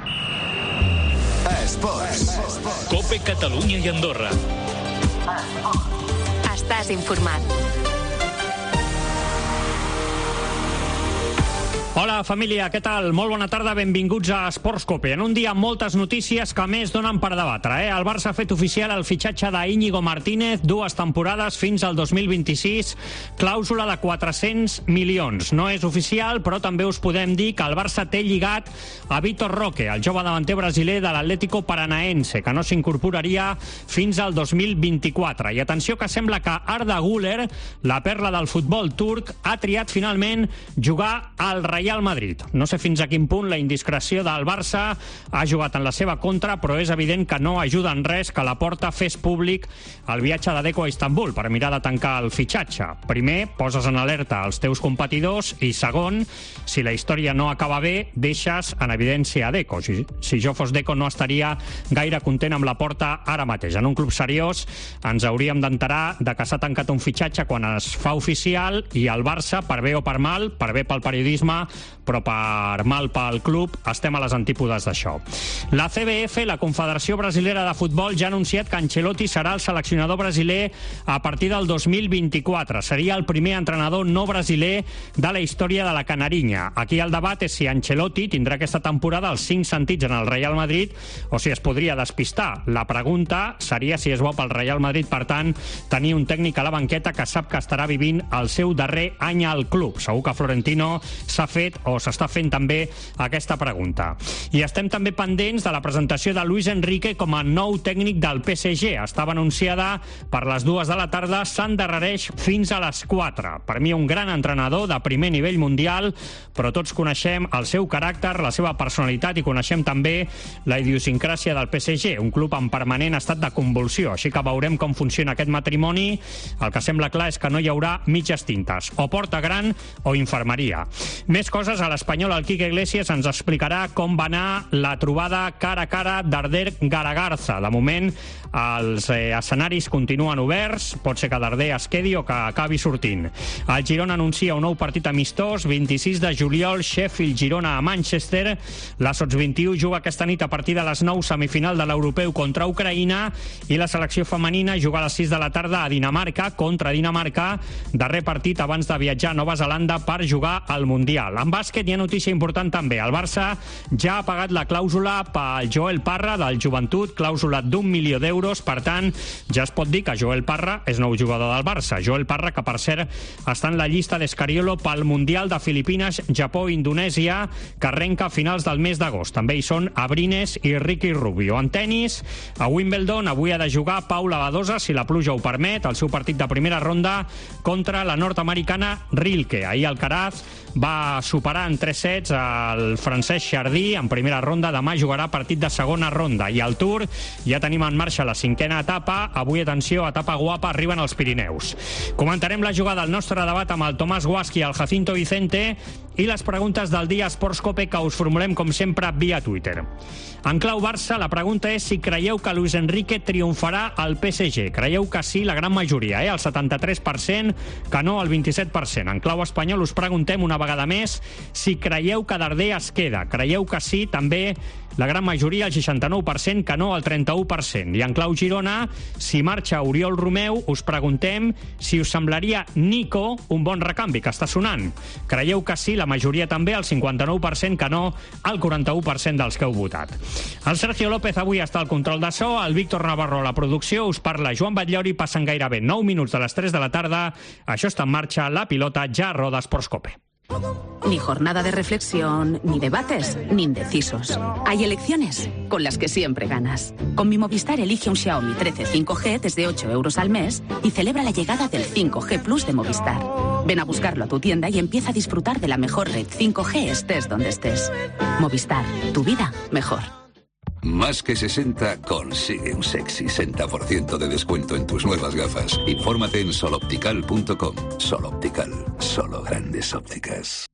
Esports. COPE Catalunya i Andorra. Estàs informat. Hola, família, què tal? Molt bona tarda, benvinguts a Esports COPE. En un dia amb moltes notícies que més donen per debatre. El Barça ha fet oficial el fitxatge d'Íñigo Martínez, 2 temporades fins al 2026, clàusula de 400 milions. No és oficial, però també us podem dir que el Barça té lligat a Vitor Roque, el jove davanter brasiler de l'Atlético Paranaense, que no s'incorporaria fins al 2024. I atenció que sembla que Arda Güler, la perla del futbol turc, ha triat finalment jugar al Real Madrid. No sé fins a quin punt la indiscreció del Barça ha jugat en la seva contra, però és evident que no ajuda en res que la Porta fes públic el viatge de Deco a Istanbul per mirar de tancar el fitxatge. Primer, poses en alerta els teus competidors i segon, si la història no acaba bé, deixes en evidència a Deco. Si jo fos Deco no estaria gaire content amb la Porta ara mateix. En un club seriós ens hauríem d'enterar de que s'ha tancat un fitxatge quan es fa oficial i el Barça, per bé o per mal, per bé pel periodisme, però per mal pel club, estem a les antípodes d'això. La CBF, la Confederació Brasilera de Futbol, ja ha anunciat que Ancelotti serà el seleccionador brasiler a partir del 2024. Seria el primer entrenador no brasiler de la història de la Canarinya. Aquí el debat és si Ancelotti tindrà aquesta temporada els 5 sentits en el Real Madrid o si es podria despistar. La pregunta seria si és bo pel Real Madrid, per tant, tenir un tècnic a la banqueta que sap que estarà vivint el seu darrer any al club. Segur que Florentino s'ha fet o s'està fent també aquesta pregunta. I estem també pendents de la presentació de Luis Enrique com a nou tècnic del PSG. Estava anunciada per les 2 de la tarda, s'endarrereix fins a les 4. Per mi un gran entrenador de primer nivell mundial, però tots coneixem el seu caràcter, la seva personalitat i coneixem també la idiosincràsia del PSG, un club en permanent estat de convulsió. Així que veurem com funciona aquest matrimoni. El que sembla clar és que no hi haurà mitges tintes, o porta gran o infermeria. Més coses, a l'Espanyol el Quique Iglesias ens explicarà com va anar la trobada cara a cara d'Arder-Garagarza. De moment, els escenaris continuen oberts, pot ser que Darder es quedi o que acabi sortint. El Girona anuncia un nou partit amistós, 26 de juliol, Sheffield-Girona a Manchester. La Sots-21 juga aquesta nit a partir de les 9, semifinal de l'Europeu contra Ucraïna, i la selecció femenina juga a les 6 de la tarda a Dinamarca contra Dinamarca, darrer partit abans de viatjar a Nova Zelanda per jugar al Mundial. En bàsquet hi ha notícia important també. El Barça ja ha pagat la clàusula pel Joel Parra del Joventut, clàusula d'1 milió d'euros. Per tant, ja es pot dir que Joel Parra és nou jugador del Barça. Joel Parra, que per cert està en la llista d'Escariolo pel Mundial de Filipines, Japó i Indonèsia, que arrenca a finals del mes d'agost. També hi són Abrines i Ricky Rubio. En tenis, a Wimbledon avui ha de jugar Paula Badosa, si la pluja ho permet, el seu partit de primera ronda contra la nord-americana Rilke. Ahir Alcaraz va superar en 3 sets el francès Chardí en primera ronda. Demà jugarà partit de segona ronda. I al Tour ja tenim en marxa la 5a etapa. Avui, atenció, etapa guapa, arriben als Pirineus. Comentarem la jugada del nostre debat amb el Tomàs Guasqui i el Jacinto Vicente i les preguntes del dia Esports COPE, que us formulem com sempre via Twitter. En clau Barça, la pregunta és si creieu que Luis Enrique triomfarà al PSG. Creieu que sí, la gran majoria, el 73%, que no, el 27%. En clau espanyol us preguntem una vegada més si creieu que Darder es queda. Creieu que sí, també la gran majoria, el 69%, que no, el 31%. I en clau Girona, si marxa Oriol Romeu, us preguntem si us semblaria Nico un bon recanvi, que està sonant. Creieu que sí, la majoria també, el 59%, que no, el 41% dels que heu votat. El Sergio López avui està al control de so, el Víctor Navarro a la producció, us parla Joan Batllori, passen gairebé 9 minuts de les 3 de la tarda. Això està en marxa, la pilota ja roda Esports COPE. Ni jornada de reflexión, ni debates, ni indecisos. Hay elecciones con las que siempre ganas. Con mi Movistar elige un Xiaomi 13 5G desde 8 euros al mes y celebra la llegada del 5G Plus de Movistar. Ven a buscarlo a tu tienda y empieza a disfrutar de la mejor red 5G estés donde estés. Movistar, tu vida mejor. Más que 60 consigue un sexy 60% de descuento en tus nuevas gafas. Infórmate en soloptical.com. Soloptical, solo grandes ópticas.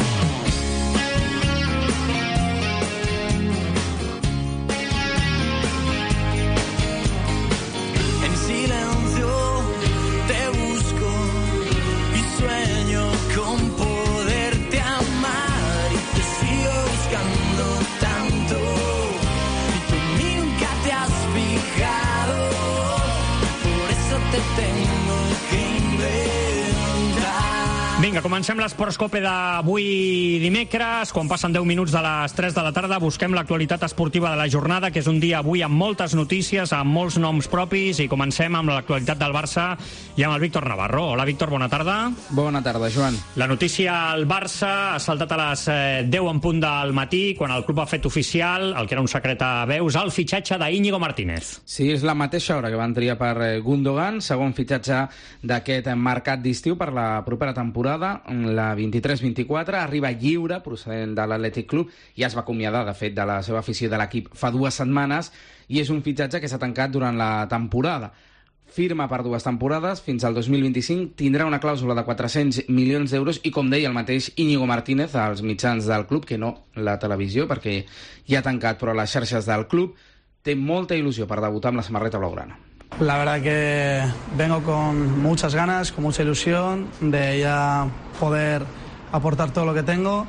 En silencio te busco y sueño con poderte amar y te sigo buscando tanto. Vinga, comencem l'Esportscope d'avui dimecres. Quan passen 10 minuts de les 3 de la tarda busquem l'actualitat esportiva de la jornada, que és un dia avui amb moltes notícies, amb molts noms propis, i comencem amb l'actualitat del Barça i amb el Víctor Navarro. Hola, Víctor, bona tarda. Bona tarda, Joan. La notícia al Barça ha saltat a les 10 en punt del matí, quan el club ha fet oficial, el que era un secret a veus, el fitxatge d'Íñigo Martínez. Sí, és la mateixa hora que van triar per Gundogan, segon fitxatge d'aquest mercat d'estiu per la propera temporada, la 23-24, arriba lliure, procedent de l'Atlètic Club, ja es va acomiadar, de fet, de la seva afició de l'equip fa 2 setmanes, i és un fitxatge que s'ha tancat durant la temporada. Firma per 2 temporades, fins al 2025, tindrà una clàusula de 400 milions d'euros i, com deia el mateix Íñigo Martínez als mitjans del club, que no la televisió, perquè ja ha tancat, però les xarxes del club, té molta il·lusió per debutar amb la samarreta blaugrana. La verdad que vengo con muchas ganas, con mucha ilusión de ya poder aportar todo lo que tengo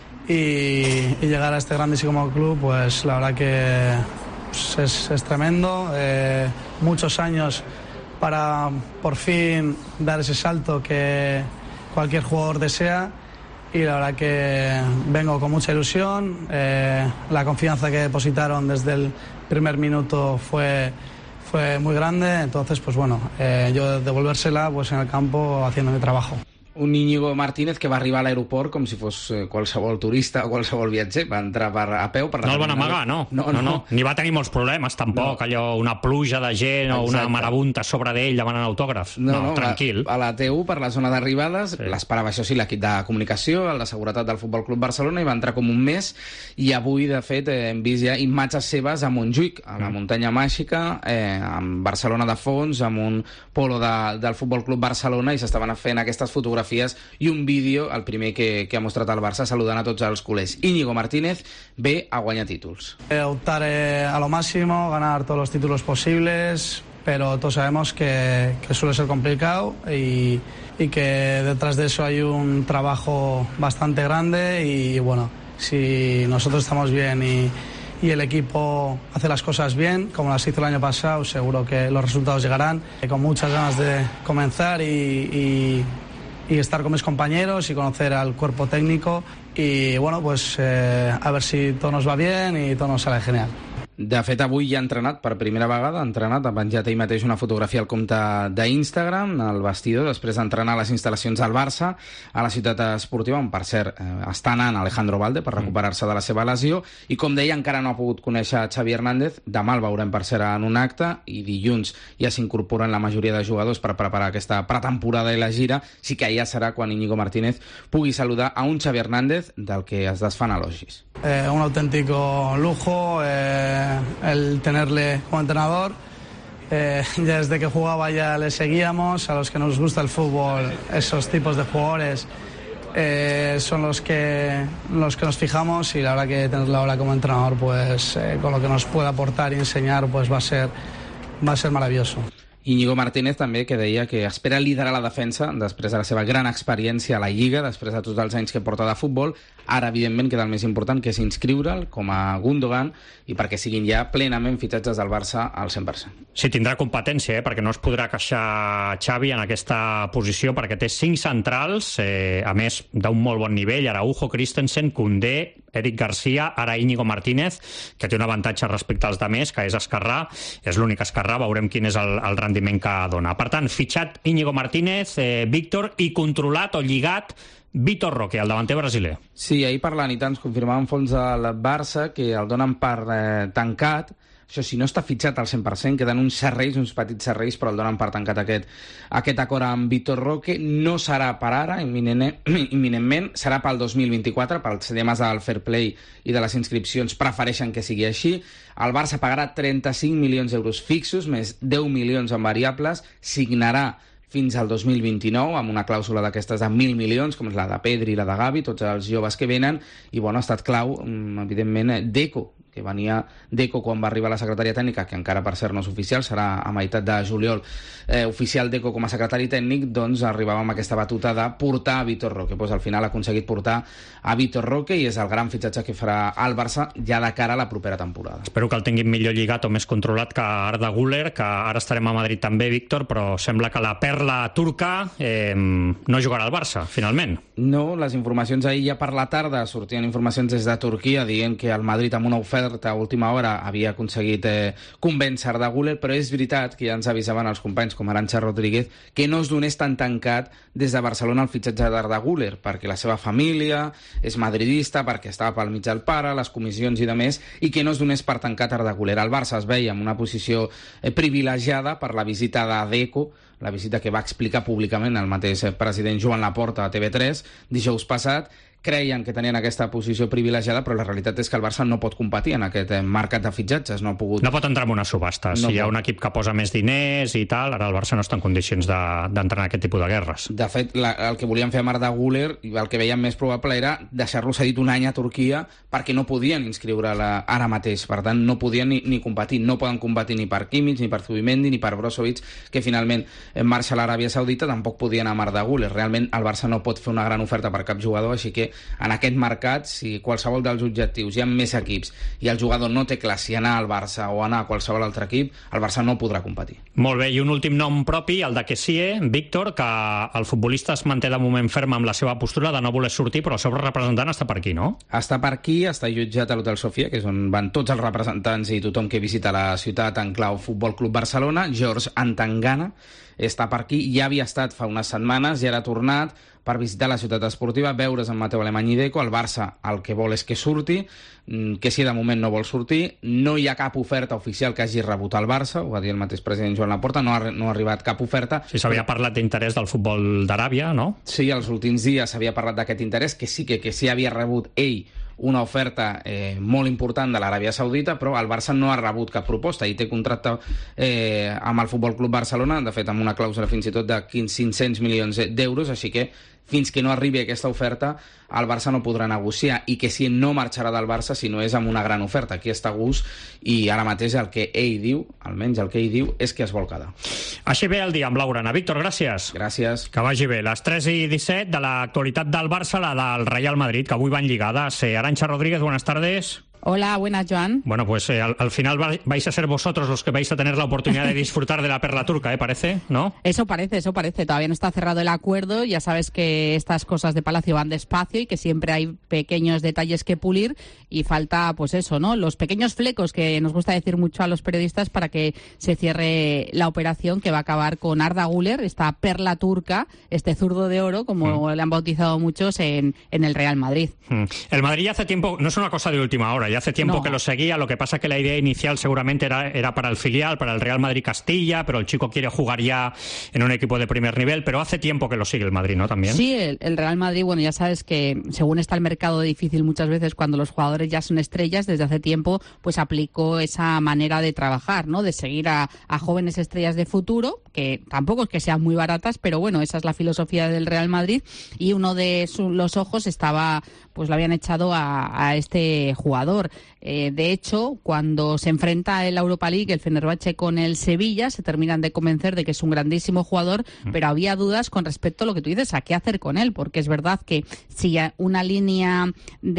y llegar a este grandísimo club. Pues la verdad que pues es tremendo, muchos años para por fin dar ese salto que cualquier jugador desea, y la verdad que vengo con mucha ilusión. La confianza que depositaron desde el primer minuto fue muy grande, entonces pues bueno, yo devolvérsela pues en el campo haciendo mi trabajo. Un Íñigo Martínez que va arribar a l'aeroport com si fos qualsevol turista o qualsevol viatger, va entrar a peu per la... No el van amagar, no. Ni va tenir molts problemes, tampoc, allò, una pluja de gent o una marabunta sobre d'ell demanant autògrafs. No, tranquil. A la T1, per la zona d'arribades, l'esperava, això sí, l'equip de comunicació, el de seguretat del Futbol Club Barcelona, i va entrar com un mes, i avui, de fet, hem vist ja imatges seves a Montjuïc, a la muntanya màgica, amb Barcelona de fons, amb un polo del Futbol Club Barcelona, i s'estaven fent aquestes fotografies i un vídeo, el primer que ha mostrat el Barça, saludant a tots els culers. Íñigo Martínez ve a guanyar títols. Optar a lo máximo, ganar todos los títulos posibles, pero todos sabemos que suele ser complicado y que detrás de eso hay un trabajo bastante grande, y bueno, si nosotros estamos bien y el equipo hace las cosas bien, como las hizo el año pasado, seguro que los resultados llegarán. Con muchas ganas de comenzar y estar con mis compañeros y conocer al cuerpo técnico, y bueno, pues a ver si todo nos va bien y todo nos sale genial. De fet, avui ja ha entrenat per primera vegada, ha penjat ell mateix una fotografia al compte d'Instagram, al vestidor, després d'entrenar a les instal·lacions del Barça, a la ciutat esportiva, on, per cert, està anant Alejandro Valde per recuperar-se de la seva lesió, i, com deia, encara no ha pogut conèixer Xavi Hernández. Demà el veurem, per cert, en un acte, i dilluns ja s'incorporen la majoria de jugadors per preparar aquesta pretemporada i la gira. Sí que ja serà quan Íñigo Martínez pugui saludar a un Xavi Hernández del que es desfan elogis. Un auténtico lujo el tenerle como entrenador. Ya desde que jugaba ya le seguíamos. A los que nos gusta el fútbol, esos tipos de jugadores son los que nos fijamos, y la verdad que tenerlo ahora como entrenador, pues con lo que nos puede aportar y enseñar, pues va a ser maravilloso. Íñigo Martínez també, que deia que espera liderar la defensa després de la seva gran experiència a la Lliga, després de tots els anys que porta de futbol. Ara, evidentment, queda el més important, que és inscriure'l com a Gundogan, i perquè siguin ja plenament fitxatges del Barça al 100%. Sí, tindrà competència, perquè no es podrà queixar Xavi en aquesta posició, perquè té 5 centrals, a més d'un molt bon nivell: Araujo, Christensen, Koundé, Eric Garcia, ara Íñigo Martínez, que té un avantatge respecte als demés, que és esquerrà, és l'únic esquerrà, veurem quin és el rendiment que dona. Per tant, fitxat Íñigo Martínez, Víctor, i controlat o lligat Vitor Roque, el davanter brasiler. Sí, ahir per la nit ens confirmaven fons del Barça que el donen per tancat. Això, si no està fitxat al 100%, queden uns serreis, uns petits serreis, però el donen per tancat aquest acord amb Vitor Roque. No serà per ara, imminentment, serà pel 2024, pels temes del fair play i de les inscripcions prefereixen que sigui així. El Barça pagarà 35 milions d'euros fixos, més 10 milions en variables, signarà fins al 2029, amb una clàusula d'aquestes de 1.000 milions, com és la de Pedri i la de Gavi, tots els joves que venen, i bueno, ha estat clau, evidentment, Deco, que venia Deco quan va arribar a la secretaria tècnica, que encara per cert no és oficial, serà a meitat de juliol oficial Deco com a secretari tècnic, doncs arribava amb aquesta batuta de portar a Vitor Roque. Pues al final ha aconseguit portar a Vitor Roque i és el gran fitxatge que farà el Barça ja de cara a la propera temporada. Espero que el tinguin millor lligat o més controlat que Arda Güler, que ara estarem a Madrid també, Víctor, però sembla que la perla turca no jugarà al Barça, finalment. No, les informacions ahir ja per la tarda sortien informacions des de Turquia dient que el Madrid amb una oferta a última hora havia aconseguit convèncer Arda Güler, però és veritat que ja ens avisaven els companys com Arantxa Rodríguez que no es donés tan tancat des de Barcelona el fitxatge d'Arda Güler, perquè la seva família és madridista, perquè estava pel mig del pare, les comissions i demés, i que no es donés per tancat Arda Güler. El Barça es veia en una posició privilegiada per la visita de Deco, la visita que va explicar públicament el mateix president Joan Laporta a TV3 dijous passat. Creien que tenien aquesta posició privilegiada, però la realitat és que el Barça no pot competir en aquest mercat de fitxatges. No pot entrar en una subhasta. Si hi ha un equip que posa més diners i tal, ara el Barça no està en condicions d'entrar en aquest tipus de guerres. De fet, el que volien fer amb Arda Güler, el que veiem més probable era deixar-lo cedit un any a Turquia perquè no podien inscriure-la ara mateix. Per tant, no podien ni competir. No poden competir ni per Kimmich, ni per Zubimendi, ni per Brozovic, que finalment marxa a l'Aràbia Saudita, tampoc podien amb Arda Güler. Realment, el Barça no pot fer una gran oferta per cap jugador, així que en aquest mercat, si qualsevol dels objectius hi ha més equips i el jugador no té clar si anar al Barça o anar a qualsevol altre equip, el Barça no podrà competir. Molt bé, i un últim nom propi, el de Kessie, Víctor, que el futbolista es manté de moment ferm amb la seva postura de no voler sortir, però el seu representant està per aquí, no? Està per aquí, està jutjat a l'Hotel Sofia, que és on van tots els representants i tothom que visita la ciutat en clau Futbol Club Barcelona. George Antangana està per aquí, ja havia estat fa unes setmanes, ja era tornat per visitar la ciutat esportiva, veure's amb Mateu Alemany i Deco. El Barça el que vol és que surti, que si de moment no vol sortir, no hi ha cap oferta oficial que hagi rebut el Barça, ho va dir el mateix president Joan Laporta, no ha arribat cap oferta. Sí, s'havia parlat d'interès del futbol d'Aràbia, no? Sí, els últims dies s'havia parlat d'aquest interès, que sí havia rebut ell una oferta molt important de l'Aràbia Saudita, però el Barça no ha rebut cap proposta i té contracte amb el Futbol Club Barcelona, de fet amb una clàusula fins i tot de 500 milions d'euros, així que fins que no arribi aquesta oferta el Barça no podrà negociar, i que si no marxarà del Barça si no és amb una gran oferta. Aquí està a gust i ara mateix el que ell diu, almenys el que ell diu, és que es vol quedar. Així ve el dia amb Blaugrana. Víctor, gràcies. Gràcies. Que vagi bé. Les 3:17 de l'actualitat del Barça, la del Real Madrid, que avui van lligades. Arantxa Rodríguez, buenas tardes. Hola, buenas, Joan. Bueno, pues al final vais a ser vosotros los que vais a tener la oportunidad de disfrutar de la perla turca, parece, ¿no? Eso parece. Todavía no está cerrado el acuerdo. Ya sabes que estas cosas de Palacio van despacio y que siempre hay pequeños detalles que pulir y falta, pues eso, ¿no? Los pequeños flecos que nos gusta decir mucho a los periodistas para que se cierre la operación que va a acabar con Arda Güler, esta perla turca, este zurdo de oro, como le han bautizado muchos en el Real Madrid. El Madrid ya hace tiempo, no es una cosa de última hora, ya hace tiempo que lo seguía. Lo que pasa que la idea inicial seguramente era para el filial, para el Real Madrid Castilla, pero el chico quiere jugar ya en un equipo de primer nivel, pero hace tiempo que lo sigue el Madrid, ¿no? También. Sí, el Real Madrid, bueno, ya sabes que según está el mercado difícil muchas veces cuando los jugadores ya son estrellas, desde hace tiempo pues aplicó esa manera de trabajar, ¿no? De seguir a jóvenes estrellas de futuro, que tampoco es que sean muy baratas, pero bueno, esa es la filosofía del Real Madrid, y uno de los ojos estaba, pues lo habían echado a este jugador. De hecho, cuando se enfrenta en la Europa League el Fenerbahce con el Sevilla, se terminan de convencer de que es un grandísimo jugador, pero había dudas con respecto a lo que tú dices, a qué hacer con él, porque es verdad que si una línea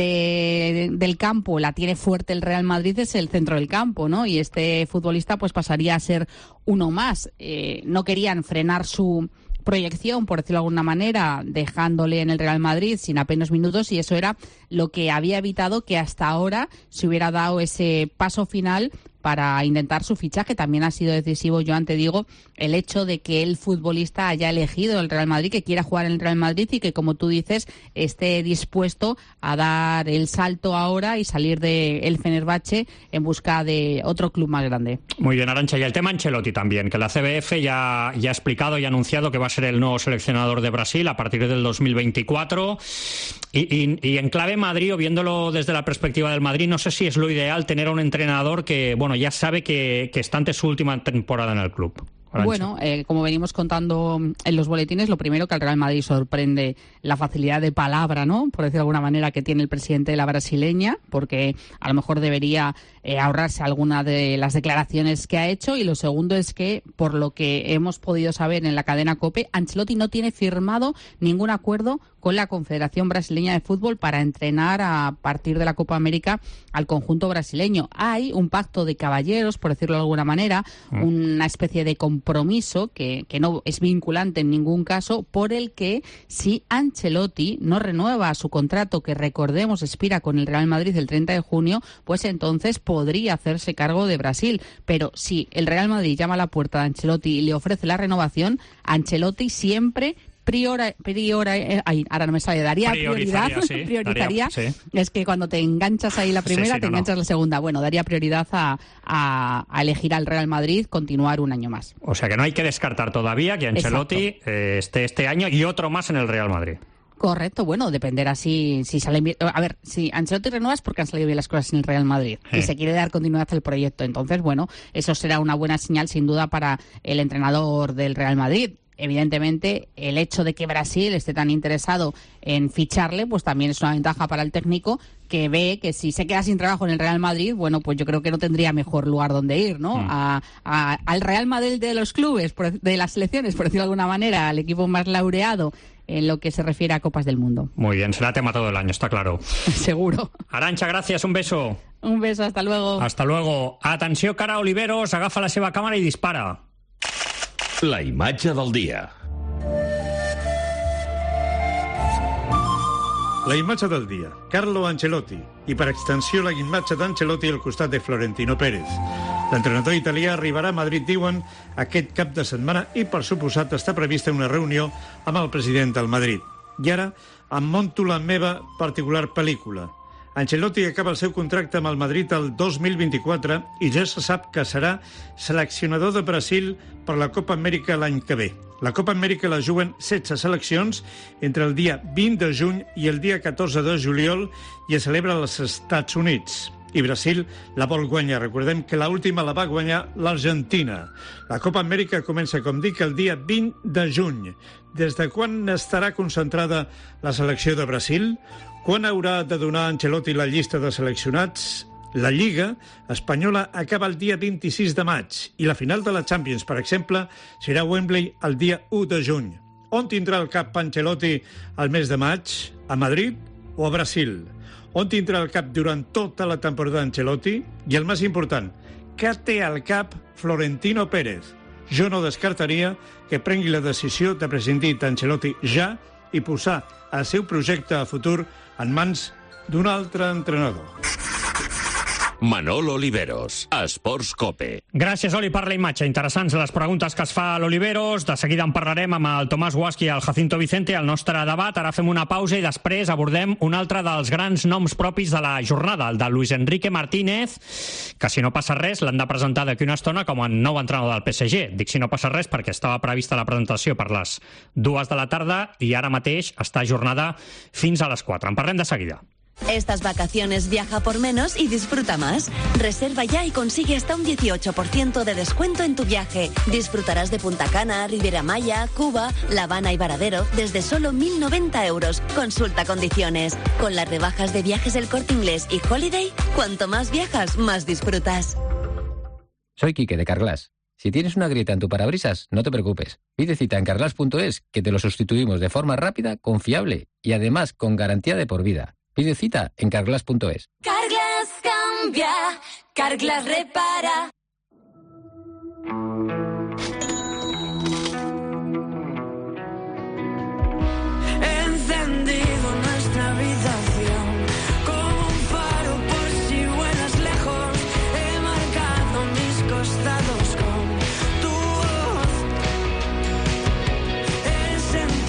del campo la tiene fuerte el Real Madrid es el centro del campo, ¿no? Y este futbolista pues pasaría a ser uno más. No querían frenar su proyección, por decirlo de alguna manera, dejándole en el Real Madrid sin apenas minutos, y eso era lo que había evitado que hasta ahora se hubiera dado ese paso final para intentar su fichaje. También ha sido decisivo, Joan, te digo, el hecho de que el futbolista haya elegido el Real Madrid, que quiera jugar en el Real Madrid y que, como tú dices, esté dispuesto a dar el salto ahora y salir del Fenerbahce en busca de otro club más grande. Muy bien, Arantxa. Y el tema Ancelotti también, que la CBF ya ha explicado y ha anunciado que va a ser el nuevo seleccionador de Brasil a partir del 2024. Y en clave Madrid, o viéndolo desde la perspectiva del Madrid, no sé si es lo ideal tener a un entrenador que, bueno, ya sabe que está ante su última temporada en el club. Arantxa? Bueno, como venimos contando en los boletines, lo primero que al Real Madrid sorprende la facilidad de palabra, ¿no? Por decir de alguna manera, que tiene el presidente de la brasileña, porque a lo mejor debería ahorrarse alguna de las declaraciones que ha hecho. Y lo segundo es que, por lo que hemos podido saber en la cadena COPE, Ancelotti no tiene firmado ningún acuerdo con la Confederación Brasileña de Fútbol para entrenar a partir de la Copa América al conjunto brasileño. Hay un pacto de caballeros, por decirlo de alguna manera, una especie de compromiso que no es vinculante en ningún caso, por el que si Ancelotti no renueva su contrato, que recordemos expira con el Real Madrid el 30 de junio, pues entonces podría hacerse cargo de Brasil. Pero si el Real Madrid llama a la puerta de Ancelotti y le ofrece la renovación, Ancelotti siempre priorizaría, sí. Es que cuando te enganchas ahí la primera, te enganchas la segunda. Bueno, daría prioridad a elegir al Real Madrid continuar un año más. O sea que no hay que descartar todavía que Ancelotti esté este año y otro más en el Real Madrid. Correcto, bueno, dependerá si salen bien. A ver, si Ancelotti renueva es porque han salido bien las cosas en el Real Madrid y se quiere dar continuidad al proyecto. Entonces, bueno, eso será una buena señal sin duda para el entrenador del Real Madrid. Evidentemente, el hecho de que Brasil esté tan interesado en ficharle, pues también es una ventaja para el técnico, que ve que si se queda sin trabajo en el Real Madrid, bueno, pues yo creo que no tendría mejor lugar donde ir, ¿no? Al Real Madrid de los clubes, de las selecciones, por decirlo de alguna manera, al equipo más laureado en lo que se refiere a Copas del Mundo. Muy bien, será tema todo el año, está claro. Seguro. Arantxa, gràcies, un beso. Un beso, hasta luego. Hasta luego. Atenció, que ara Oliveros agafa la seva càmera i dispara. La imatge del dia. La imatge del dia. Carlo Ancelotti. I per extensió la imatge d'Ancelotti al costat de Florentino Pérez. L'entrenador italià arribarà a Madrid, diuen, aquest cap de setmana i, per suposat, està prevista una reunió amb el president del Madrid. I ara em monto la meva particular pel·lícula. Ancelotti acaba el seu contracte amb el Madrid el 2024 i ja se sap que serà seleccionador de Brasil per la Copa Amèrica l'any que ve. La Copa Amèrica la juguen 16 seleccions entre el dia 20 de juny i el dia 14 de juliol i es celebra als Estats Units. I Brasil la vol guanyar. Recordem que l'última la va guanyar l'Argentina. La Copa Amèrica comença, com dic, el dia 20 de juny. Des de quan estarà concentrada la selecció de Brasil? Quan haurà de donar Ancelotti la llista de seleccionats? La Lliga espanyola acaba el dia 26 de maig i la final de la Champions, per exemple, serà a Wembley el dia 1 de juny. On tindrà el cap Ancelotti el mes de maig? A Madrid o a Brasil? On tindrà el cap durant tota la temporada Ancelotti? I el més important, què té al cap Florentino Pérez? Jo no descartaria que prengui la decisió de prescindir d'Ancelotti ja i posar el seu projecte a futur en mans d'un altre entrenador. Manolo Oliveros, a Esports Cope. Gràcies, Oli, per la imatge. Interessants les preguntes que es fa a l'Oliveros. De seguida en parlarem amb el Tomàs Guasc i el Jacinto Vicente, el nostre debat. Ara fem una pausa i després abordem un altre dels grans noms propis de la jornada, el de Luis Enrique Martínez, que si no passa res l'han de presentar d'aquí una estona com a nou entrenador del PSG. Dic si no passa res perquè estava prevista la presentació per les 2 de la tarda i ara mateix està ajornada fins a les 4. En parlem de seguida. Estas vacaciones viaja por menos y disfruta más. Reserva ya y consigue hasta un 18% de descuento en tu viaje. Disfrutarás de Punta Cana, Riviera Maya, Cuba, La Habana y Varadero desde solo 1.090 euros. Consulta condiciones. Con las rebajas de Viajes El Corte Inglés y Holiday, cuanto más viajas, más disfrutas. Soy Quique de Carglass. Si tienes una grieta en tu parabrisas, no te preocupes. Pide cita en carglass.es que te lo sustituimos de forma rápida, confiable y además con garantía de por vida. Pide cita en carglass.es. Carglass cambia, Carglass repara. He encendido nuestra habitación como un faro por si vuelas lejos. He marcado mis costados con tu voz. He sentido...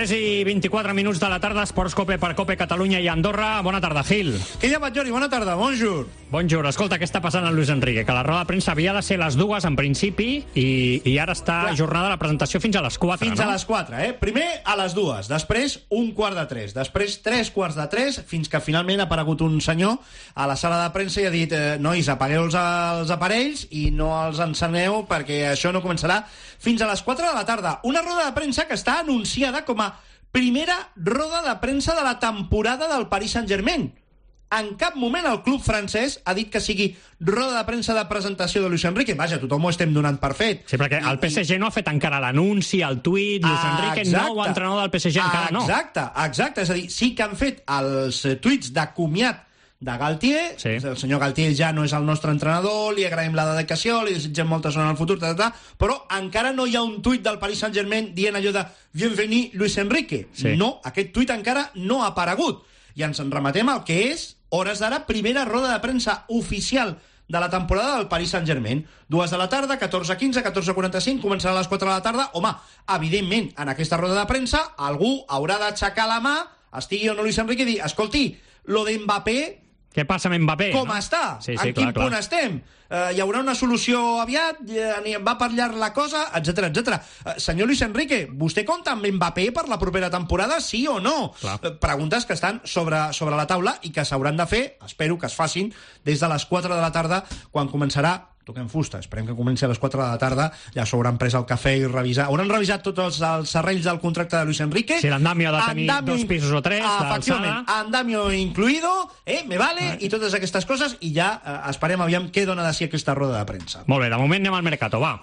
3 i 24 minuts de la tarda, Esports Cope per Cope Catalunya i Andorra. Bona tarda, Gil. Què ja vaig, Jordi? Bona tarda, bonjour. Bonjour. Escolta, què està passant amb Luis Enrique? Que la roda de premsa havia de ser les 2 en principi i ara està ajornada la presentació fins a les 4, Fins a les 4, Primer a les 2, després 2:45, després 3:45, fins que finalment ha aparegut un senyor a la sala de premsa i ha dit nois, apagueu els aparells i no els enceneu perquè això no començarà fins a les 4 de la tarda. Una roda de premsa que està anunciada com a primera roda de premsa de la temporada del Paris Saint-Germain. En cap moment el club francès ha dit que sigui roda de premsa de presentació de Luis Enrique. Vaja, tothom ho estem donant per fet. Sí, perquè el PSG no ha fet encara l'anunci, el tuit, Luis Enrique, nou entrenador del PSG encara no. Exacte. És a dir, sí que han fet els tuits de comiat de Galtier, el senyor Galtier ja no és el nostre entrenador, li agraïm la dedicació, li desitgem molta sort en el futur, però encara no hi ha un tuit del Paris Saint-Germain dient allò de bienveni Luis Enrique. No, aquest tuit encara no ha aparegut. I ens en remetem al que és, hores d'ara, primera roda de premsa oficial de la temporada del Paris Saint-Germain. 2 de la tarda, 14:15, 14:45, començarà a les 4 de la tarda. Home, evidentment, en aquesta roda de premsa algú haurà d'aixecar la mà, estigui o no Luis Enrique, i dir, escolti, lo de Mbappé... Què passa amb Mbappé? Com està? En quin punt estem? Hi haurà una solució aviat? Va per llarg la cosa? Etcètera. Senyor Luis Enrique, vostè compta amb Mbappé per la propera temporada, sí o no? Preguntes que estan sobre la taula i que s'hauran de fer, espero que es facin, des de les 4 de la tarda, quan començarà. Toquem fusta, esperem que comenci a les 4 de la tarda, ja s'hauran pres el cafè i hauran revisat tots els serrells del contracte de Luis Enrique. Si l'Andamio ha de tenir 2 pisos o 3 d'alçada. Andamio incluido, me vale, i totes aquestes coses, i ja esperem aviam què dona de si aquesta roda de premsa. Molt bé, de moment anem al Mercato, va.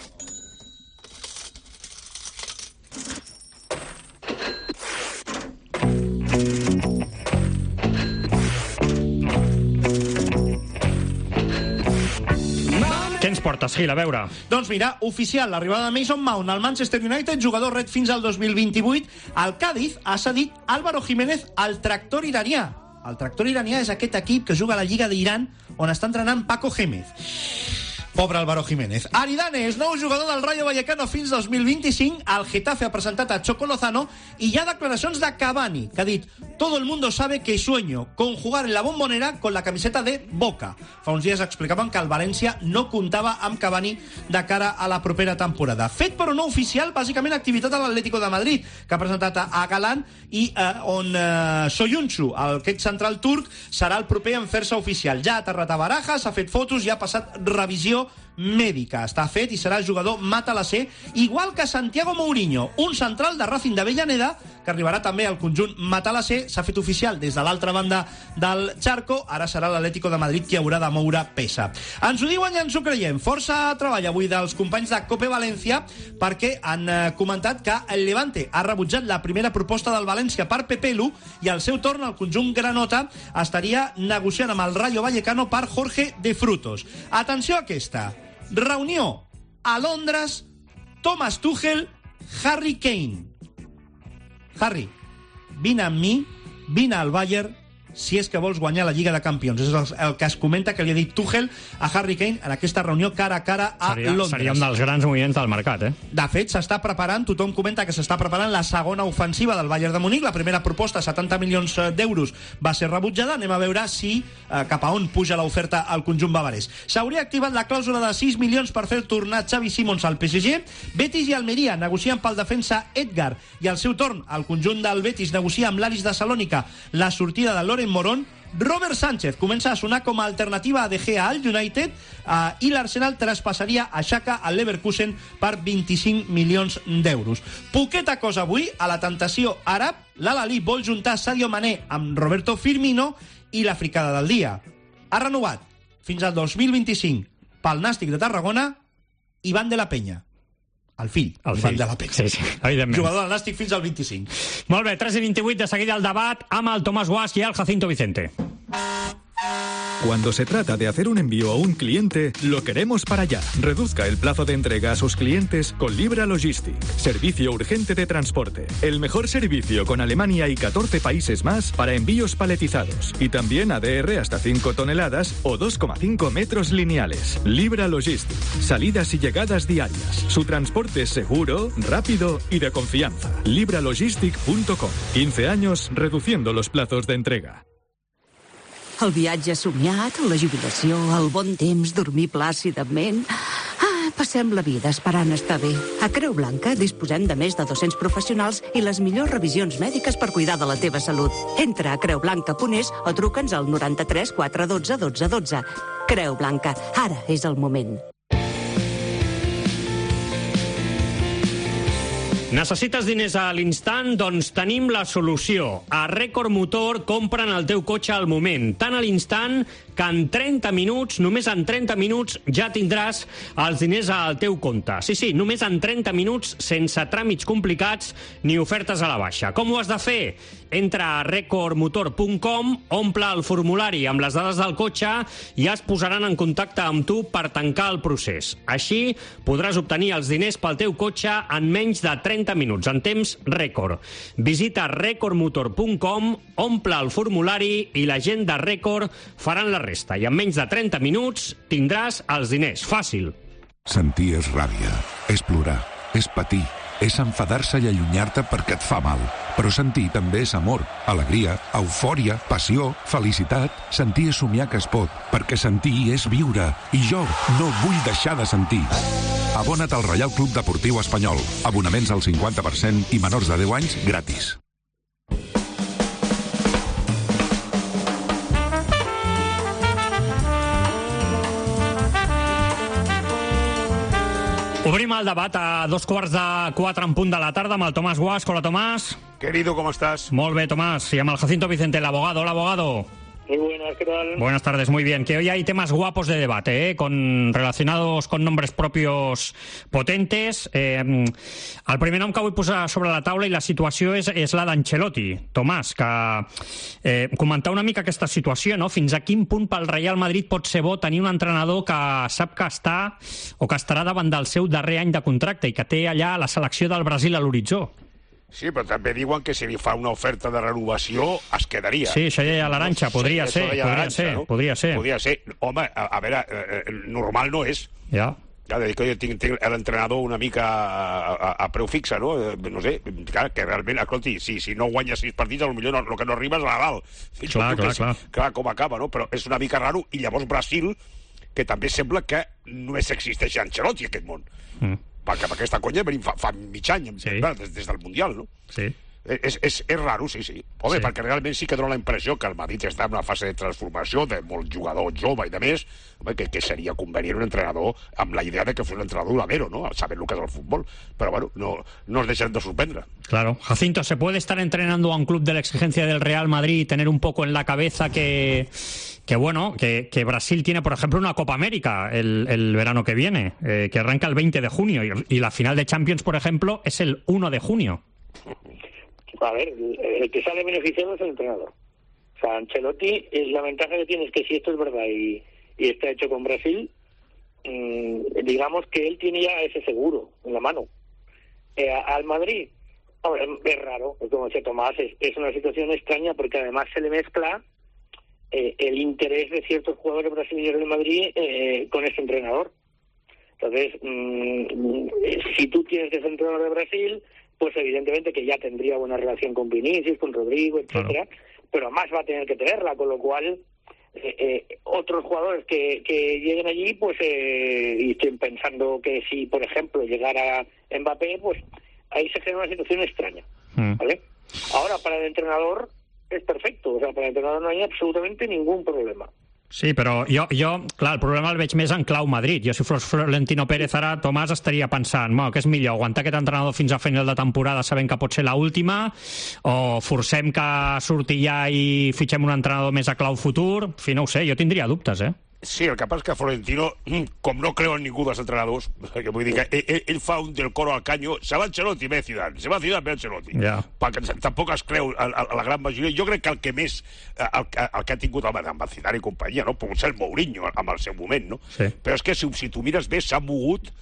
Què ens portes, Gil, a veure? Doncs mira, oficial, l'arribada de Mason Mount al Manchester United, jugador red fins al 2028. El Cádiz ha cedit Álvaro Jiménez al Tractor iranià. El Tractor iranià és aquest equip que juga a la Lliga d'Iran, on està entrenant Paco Gémez. Pobre Álvaro Jiménez. Aridane és nou jugador del Rayo Vallecano fins 2025. El Getafe ha presentat a Choco Lozano i hi ha declaracions de Cavani, que ha dit: todo el mundo sabe que sueño con jugar en la Bombonera con la camiseta de Boca. Fa uns dies explicaven que el València no comptava amb Cavani de cara a la propera temporada. Fet però no oficial, bàsicament activitat a l'Atlético de Madrid, que ha presentat a Galán i on Soyuncu, aquest central turc, serà el proper en fer-se oficial. Ja ha aterrat a Barajas, ha fet fotos i ha passat revisió mèdica. Està fet i serà jugador matalasser, igual que Santiago Mourinho, un central de Racing d'Avellaneda, que arribarà també al conjunt matalasser. S'ha fet oficial des de l'altra banda del Charco. Ara serà l'Atlético de Madrid qui haurà de moure peça. Ens ho diuen i ens ho creiem. Força treball avui dels companys de Cope València, perquè han comentat que el Levante ha rebutjat la primera proposta del València per Pepelu i al seu torn el conjunt granota estaria negociant amb el Rayo Vallecano per Jorge de Frutos. Atenció a aquesta. Reunió a Londres, Thomas Tuchel, Harry Kane. Harry, vine amb mi, vine al Bayern, si és que vols guanyar la Lliga de Campions. És el que es comenta que li ha dit Tuchel a Harry Kane en aquesta reunió cara a cara a Londres. Seria un dels grans moviments del mercat, De fet, s'està preparant, tothom comenta que s'està preparant la segona ofensiva del Bayern de Múnich. La primera proposta, 70 milions d'euros, va ser rebutjada. Anem a veure si cap a on puja l'oferta al conjunt bavarès. S'hauria activat la clàusula de 6 milions per fer tornar Xavi Simons al PSG. Betis i Almeria negocien pel defensa Edgar i al seu torn el conjunt del Betis negocia amb l'Aris de Salònica la sortida de Loren Morón. Robert Sánchez comença a sonar com a alternativa a De Gea al United i l'Arsenal traspassaria a Xhaka al Leverkusen per 25 milions d'euros. Poqueta cosa avui a la tentació àrab. L'Al-Ahly vol juntar Sadio Mané amb Roberto Firmino i la fricada del dia. Ha renovat fins al 2025 pel Nàstic de Tarragona Iván de la Peña. El fill de la Peña. Sí, evidentment. Jugador del Nàstic fins al 25. Molt bé, 3 i 28, de seguida el debat amb el Tomàs Guasch i el Jacinto Vicente. Cuando se trata de hacer un envío a un cliente, lo queremos para allá. Reduzca el plazo de entrega a sus clientes con Libra Logistic. Servicio urgente de transporte. El mejor servicio con Alemania y 14 países más para envíos paletizados. Y también ADR hasta 5 toneladas o 2,5 metros lineales. Libra Logistic. Salidas y llegadas diarias. Su transporte es seguro, rápido y de confianza. libralogistic.com. 15 años reduciendo los plazos de entrega. El viatge somiat, la jubilació, el bon temps, dormir plàcidament... Passem la vida esperant estar bé. A Creu Blanca disposem de més de 200 professionals i les millors revisions mèdiques per cuidar de la teva salut. Entra a creublanca.es o truca'ns al 93 412 12 12. Creu Blanca, ara és el moment. Necessites diners a l'instant? Doncs tenim la solució. A Record Motor compren el teu cotxe al moment, tant a l'instant que en 30 minuts, només en 30 minuts, ja tindràs els diners al teu compte. Sí, només en 30 minuts, sense tràmits complicats ni ofertes a la baixa. Com ho has de fer? Entra a recordmotor.com, omple el formulari amb les dades del cotxe i es posaran en contacte amb tu per tancar el procés. Així podràs obtenir els diners pel teu cotxe en menys de 30 minuts, en temps rècord. Visita recordmotor.com, omple el formulari i la gent de Record faran la resta. I en menys de 30 minuts tindràs els diners. Fàcil. Sentir és ràbia, és plorar, és patir, és enfadar-se i allunyar-te perquè et fa mal. Però sentir també és amor, alegria, eufòria, passió, felicitat. Sentir és somiar que es pot, perquè sentir és viure. I jo no vull deixar de sentir. Abona't al Reial Club Deportiu Espanyol. Abonaments al 50% i menors de 10 anys gratis. Obrim el debat a 3:15 en punt de la tarda amb el Tomàs Guasch. Hola, Tomàs. Querido, ¿cómo estás? Molt bé, Tomàs. Y amb el Jacinto Vicente, el abogado. Hola, abogado. Muy buenas, ¿qué tal? Buenas tardes, muy bien. Que hoy hay temas guapos de debate, relacionados con nombres propios potentes. El primer nom que vull posar sobre la taula i la situació és la d'Ancelotti. Tomàs, que comentar una mica aquesta situació, no? Fins a quin punt pel Real Madrid pot ser bo tenir un entrenador que sap que està o que estarà davant del seu darrer any de contracte i que té allà la selecció del Brasil a l'horitzó. Sí, però també diuen que si li fa una oferta de renovació es quedaria. Sí, això ja hi ha l'Aranxa, podria ser. Podria ser. Home, a veure, normal no és. Ja. Ja, de dir que jo tinc l'entrenador una mica a preu fixe, no? No sé, clar, que realment, escolti, si no guanyes 6 partits, potser el que no arriba és a la dalt. Clar, com acaba, no? Però és una mica raro, i llavors Brasil, que també sembla que només existeix Ancelotti, aquest món. Perquè amb aquesta conya venim fa mig any, des del Mundial, no? Sí. És raro, sí. Home, perquè realment sí que dona la impressió que el Madrid està en una fase de transformació de molt jugador jove i de més, que seria convenient un entrenador amb la idea de que fos un entrenador duradero, ¿no? Sabent el que és el futbol. Pero bueno, no es deixen de sorprendre. Claro. Jacinto, ¿se puede estar entrenando a un club de la exigencia del Real Madrid y tener un poco en la cabeza que Brasil tiene, por ejemplo, una Copa América el verano que viene, que arranca el 20 de junio y la final de Champions, por ejemplo, es el 1 de junio? A ver, el que sale beneficiado es el entrenador. O sea, Ancelotti, la ventaja que tiene es que si esto es verdad y está hecho con Brasil, digamos que él tiene ya ese seguro en la mano. Al Madrid, es raro, como decía Tomás, es una situación extraña porque además se le mezcla el interés de ciertos jugadores brasileños del Madrid con este entrenador. Entonces, si tú tienes ese entrenador de Brasil, pues evidentemente que ya tendría buena relación con Vinicius, con Rodrigo, etcétera, pero más va a tener que tenerla, con lo cual otros jugadores que lleguen allí, pues y estoy pensando que si, por ejemplo, llegara Mbappé, pues ahí se genera una situación extraña, ¿vale? Ahora, para el entrenador es perfecto, o sea, para el entrenador no hay absolutamente ningún problema. Sí, però jo, clar, el problema el veig més en clau Madrid. Jo, si fos Florentino Pérez ara, Tomàs, estaria pensant, què és millor, aguantar aquest entrenador fins a final de temporada sabent que pot ser l'última, o forcem que surti ja i fitxem un entrenador més a clau futur? En fi, no ho sé, jo tindria dubtes, Sí, el que passa és que Florentino, com no creu en ningú dels entrenadors, que vull dir que ell fa un del coro al caño, se va Ancelotti, ve Zidane, se va Zidane, ve Ancelotti. Perquè tampoc es creu a la gran majoria. Jo crec que el que més, el que ha tingut amb el Zidane i companyia, no? Pogut ser el Mourinho amb el seu moment, no? Sí. Però és que si tu mires bé, s'ha mogut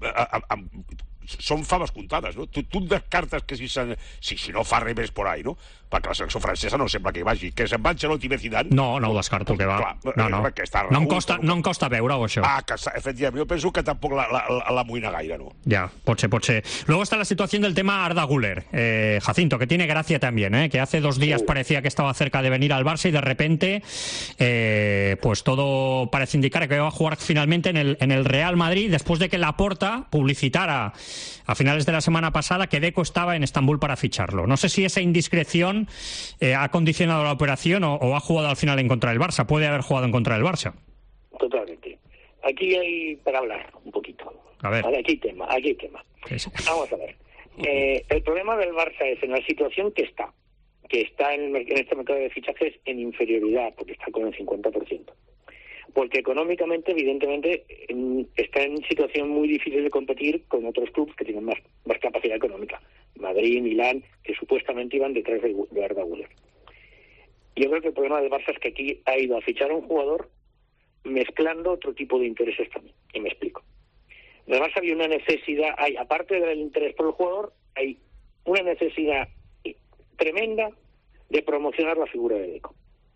són faves comptades, no? Tu descartes que si no fa res més por ahí, no? Perquè la selecció francesa no sembla que hi vagi. Que se'n va Ancelotti i Zidane... No ho descarto, que va. No em costa veure-ho, això. Efectivament, jo penso que tampoc l'amoïna gaire, no? Ya, pot ser. Luego está la situación del tema Arda Güler. Jacinto, que tiene gracia también, que hace 2 días parecía que estaba cerca de venir al Barça y de repente pues todo parece indicar que va a jugar finalmente en el Real Madrid después de que Laporta publicitara a finales de la semana pasada que Deco estaba en Estambul para ficharlo. No sé si esa indiscreción ha condicionado la operación o ha jugado al final en contra del Barça. Puede haber jugado en contra del Barça. Totalmente. Aquí hay para hablar un poquito. A ver. Aquí hay tema. Vamos a ver. El problema del Barça es en la situación que está en este mercado de fichajes en inferioridad, porque está con el 50%. Porque económicamente, evidentemente, está en situación muy difícil de competir con otros clubes que tienen más capacidad económica. Madrid, Milán, que supuestamente iban detrás de Arda Güler. Yo creo que el problema del Barça es que aquí ha ido a fichar a un jugador mezclando otro tipo de intereses también. Y me explico. En el Barça había una necesidad, aparte del interés por el jugador, hay una necesidad tremenda de promocionar la figura de Deco.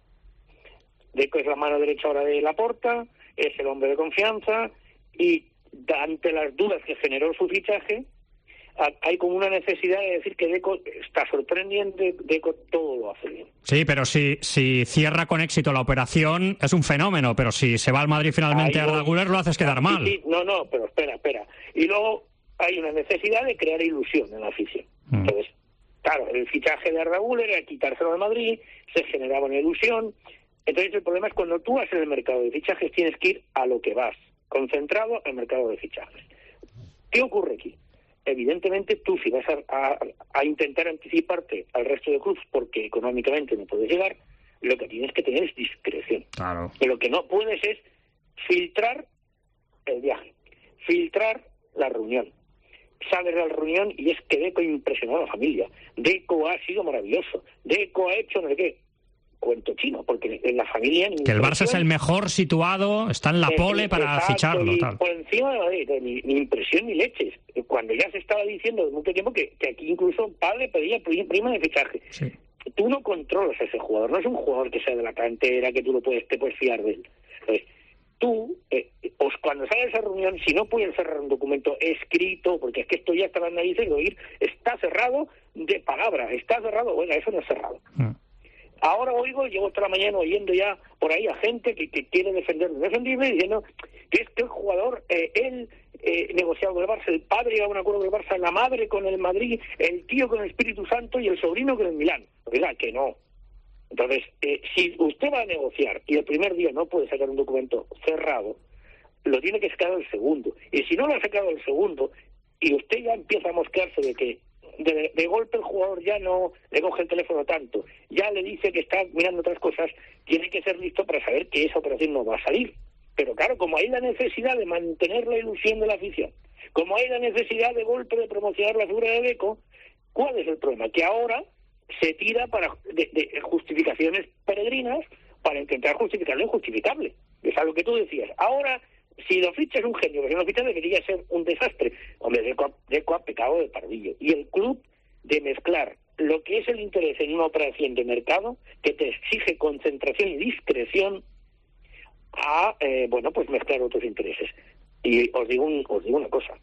Deco es la mano derecha ahora de Laporta, es el hombre de confianza y ante las dudas que generó su fichaje hay como una necesidad de decir que Deco está sorprendiente, Deco todo lo hace bien. Sí, pero si cierra con éxito la operación es un fenómeno, pero si se va al Madrid finalmente Arda Güler lo haces quedar mal. Sí, no, pero espera. Y luego hay una necesidad de crear ilusión en la afición. Entonces, claro, el fichaje de Arda Güler era quitárselo al Madrid, se generaba una ilusión. Entonces el problema es cuando tú vas en el mercado de fichajes tienes que ir a lo que vas, concentrado en el mercado de fichajes. ¿Qué ocurre aquí? Evidentemente tú si vas a intentar anticiparte al resto de clubes porque económicamente no puedes llegar, lo que tienes que tener es discreción. Claro. Y lo que no puedes es filtrar el viaje, filtrar la reunión. Sales de la reunión y es que Deco impresionó a la familia. Deco ha sido maravilloso. Deco ha hecho no sé qué. Cuento chino, porque en la familia... Que el Barça es el mejor situado, está en la pole para ficharlo. Y tal. Por encima de ni impresión ni leches. Cuando ya se estaba diciendo desde mucho tiempo que aquí incluso padre pedía prima de fichaje. Sí. Tú no controlas a ese jugador, no es un jugador que sea de la cantera, que tú te puedes fiar de él. Entonces, tú, cuando sale de esa reunión, si no pueden cerrar un documento escrito, porque es que esto ya estaba en narices de oír, está cerrado de palabra, está cerrado, oiga, eso no es cerrado. Ahora llevo toda la mañana oyendo ya por ahí a gente que quiere defender lo indefendible diciendo que es que el jugador, él negociado con el Barça, el padre llegaba a un acuerdo con el Barça, la madre con el Madrid, el tío con el Espíritu Santo y el sobrino con el Milán. Oiga, que no. Entonces, si usted va a negociar y el primer día no puede sacar un documento cerrado, lo tiene que sacar el segundo. Y si no lo ha sacado el segundo y usted ya empieza a mosquearse de que de golpe el jugador ya no le coge el teléfono tanto, ya le dice que está mirando otras cosas, tiene que ser listo para saber que esa operación no va a salir. Pero claro, como hay la necesidad de mantener la ilusión de la afición, como hay la necesidad de golpe de promocionar la figura de Deco, ¿cuál es el problema? Que ahora se tira de justificaciones peregrinas para intentar justificar lo injustificable. Es algo que tú decías. Ahora, si lo ficha es un genio, pero si lo ficha debería ser un desastre. Hombre, Deco ha pecado de pardillo. Y el club de mezclar lo que es el interés en una operación de mercado, que te exige concentración y discreción, a, pues mezclar otros intereses. Y os digo una cosa.